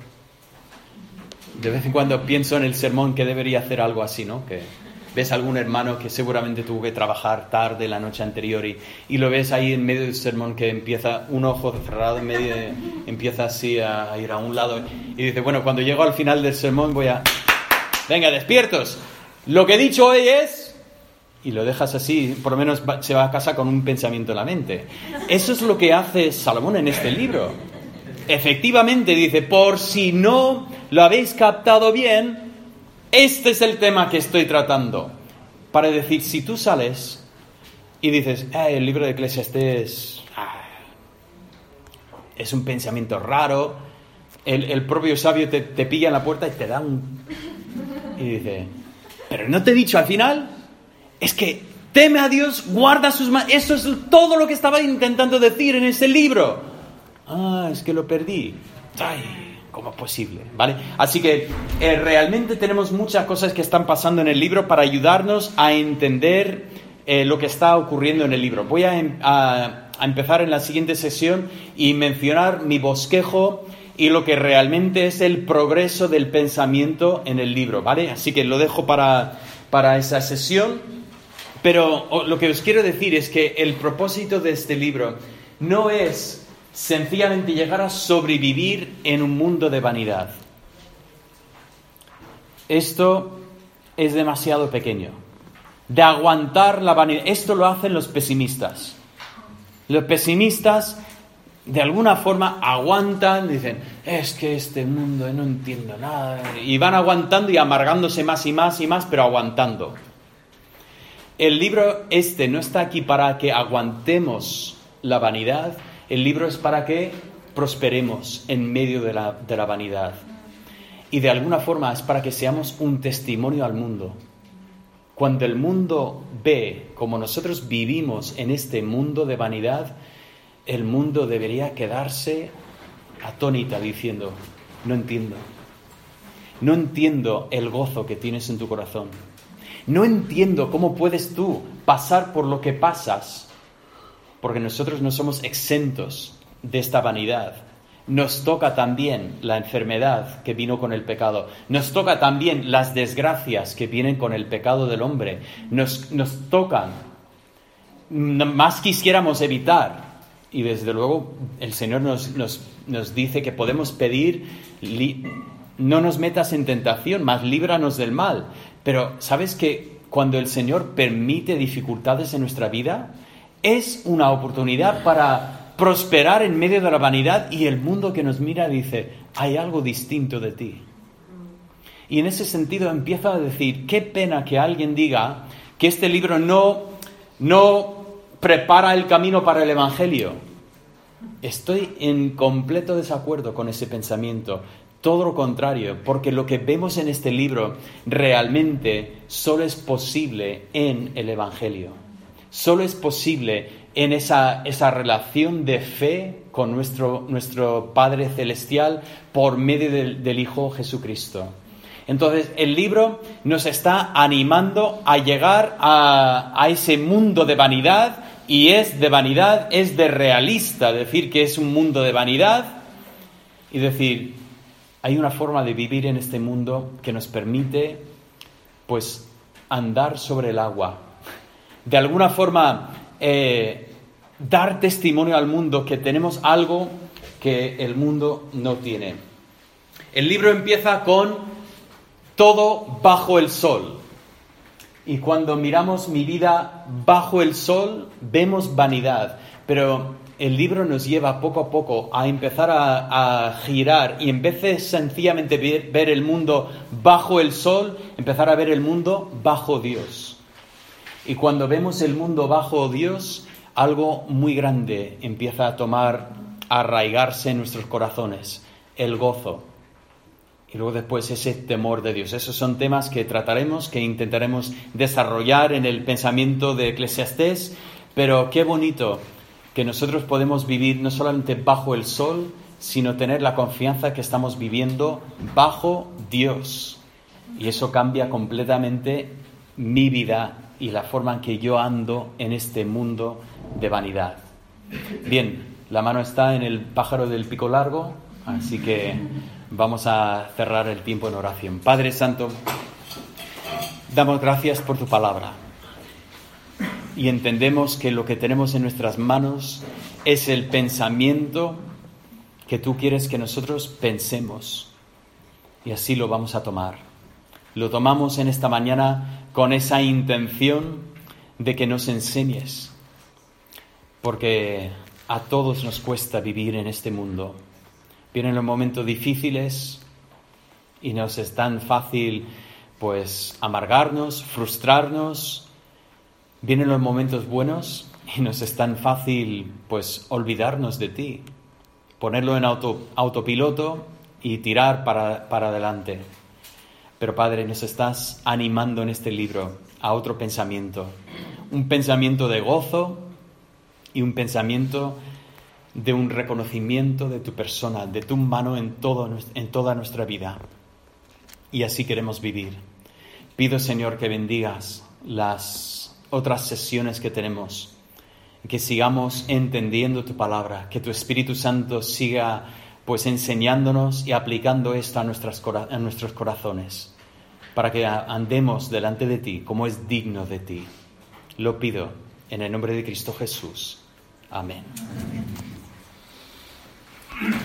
De vez en cuando pienso en el sermón que debería hacer algo así, ¿no? Que ves a algún hermano que seguramente tuvo que trabajar tarde la noche anterior y, y lo ves ahí en medio del sermón que empieza un ojo cerrado, en medio de, empieza así a, a ir a un lado y dice, bueno, cuando llego al final del sermón voy a... Venga, despiertos. Lo que he dicho hoy es... Y lo dejas así, por lo menos va, se va a casa con un pensamiento en la mente. Eso es lo que hace Salomón en este libro. Efectivamente, dice, por si no lo habéis captado bien, este es el tema que estoy tratando. Para decir, si tú sales y dices, eh, el libro de Eclesiastés ah, es un pensamiento raro, el, el propio sabio te, te pilla en la puerta y te da un... Y dice, pero no te he dicho al final, es que teme a Dios, guarda sus manos. Eso es todo lo que estaba intentando decir en ese libro. Ah, es que lo perdí. Ay, ¿cómo es posible? ¿Vale? Así que eh, realmente tenemos muchas cosas que están pasando en el libro para ayudarnos a entender eh, lo que está ocurriendo en el libro. Voy a, a, a empezar en la siguiente sesión y mencionar mi bosquejo y lo que realmente es el progreso del pensamiento en el libro, ¿vale? Así que lo dejo para, para esa sesión. Pero oh, lo que os quiero decir es que el propósito de este libro no es sencillamente llegar a sobrevivir en un mundo de vanidad. Esto es demasiado pequeño. De aguantar la vanidad. Esto lo hacen los pesimistas. Los pesimistas, de alguna forma, aguantan, dicen, es que este mundo no entiendo nada. Y van aguantando y amargándose más y más y más, pero aguantando. El libro este no está aquí para que aguantemos la vanidad. El libro es para que prosperemos en medio de la, de la vanidad. Y de alguna forma es para que seamos un testimonio al mundo. Cuando el mundo ve como nosotros vivimos en este mundo de vanidad, el mundo debería quedarse atónita diciendo, no entiendo. No entiendo el gozo que tienes en tu corazón. No entiendo cómo puedes tú pasar por lo que pasas. Porque nosotros no somos exentos de esta vanidad. Nos toca también la enfermedad que vino con el pecado. Nos toca también las desgracias que vienen con el pecado del hombre. Nos, nos tocan. Más quisiéramos evitar. Y desde luego el Señor nos, nos, nos dice que podemos pedir, li, no nos metas en tentación, mas líbranos del mal. Pero ¿sabes que cuando el Señor permite dificultades en nuestra vida, es una oportunidad para prosperar en medio de la vanidad, y el mundo que nos mira dice, hay algo distinto de ti. Y en ese sentido empieza a decir, qué pena que alguien diga que este libro no, no prepara el camino para el Evangelio. Estoy en completo desacuerdo con ese pensamiento. Todo lo contrario, porque lo que vemos en este libro realmente solo es posible en el Evangelio. Solo es posible en esa, esa relación de fe con nuestro, nuestro Padre Celestial por medio del, del Hijo Jesucristo. Entonces, el libro nos está animando a llegar a, a ese mundo de vanidad, y es de vanidad, es de realista, decir que es un mundo de vanidad y decir, hay una forma de vivir en este mundo que nos permite, pues, andar sobre el agua. De alguna forma, eh, dar testimonio al mundo que tenemos algo que el mundo no tiene. El libro empieza con todo bajo el sol. Y cuando miramos mi vida bajo el sol, vemos vanidad. Pero el libro nos lleva poco a poco a empezar a, a girar, y en vez de sencillamente ver, ver el mundo bajo el sol, empezar a ver el mundo bajo Dios. Y cuando vemos el mundo bajo Dios, algo muy grande empieza a tomar, a arraigarse en nuestros corazones, el gozo. Y luego después ese temor de Dios. Esos son temas que trataremos, que intentaremos desarrollar en el pensamiento de Eclesiastés. Pero qué bonito que nosotros podemos vivir no solamente bajo el sol, sino tener la confianza que estamos viviendo bajo Dios. Y eso cambia completamente mi vida y la forma en que yo ando en este mundo de vanidad. Bien, la mano está en el pájaro del pico largo, así que vamos a cerrar el tiempo en oración. Padre Santo, damos gracias por tu palabra. Y entendemos que lo que tenemos en nuestras manos es el pensamiento que tú quieres que nosotros pensemos. Y así lo vamos a tomar. Lo tomamos en esta mañana con esa intención de que nos enseñes. Porque a todos nos cuesta vivir en este mundo. Vienen los momentos difíciles y nos es tan fácil, pues, amargarnos, frustrarnos. Vienen los momentos buenos y nos es tan fácil, pues, olvidarnos de ti, ponerlo en auto, autopiloto y tirar para, para adelante. Pero, Padre, nos estás animando en este libro a otro pensamiento, un pensamiento de gozo y un pensamiento de un reconocimiento de tu persona, de tu mano en, todo, en toda nuestra vida. Y así queremos vivir. Pido, Señor, que bendigas las otras sesiones que tenemos, que sigamos entendiendo tu palabra, que tu Espíritu Santo siga, pues, enseñándonos y aplicando esto a, nuestras, a nuestros corazones, para que andemos delante de ti como es digno de ti. Lo pido en el nombre de Cristo Jesús. Amén.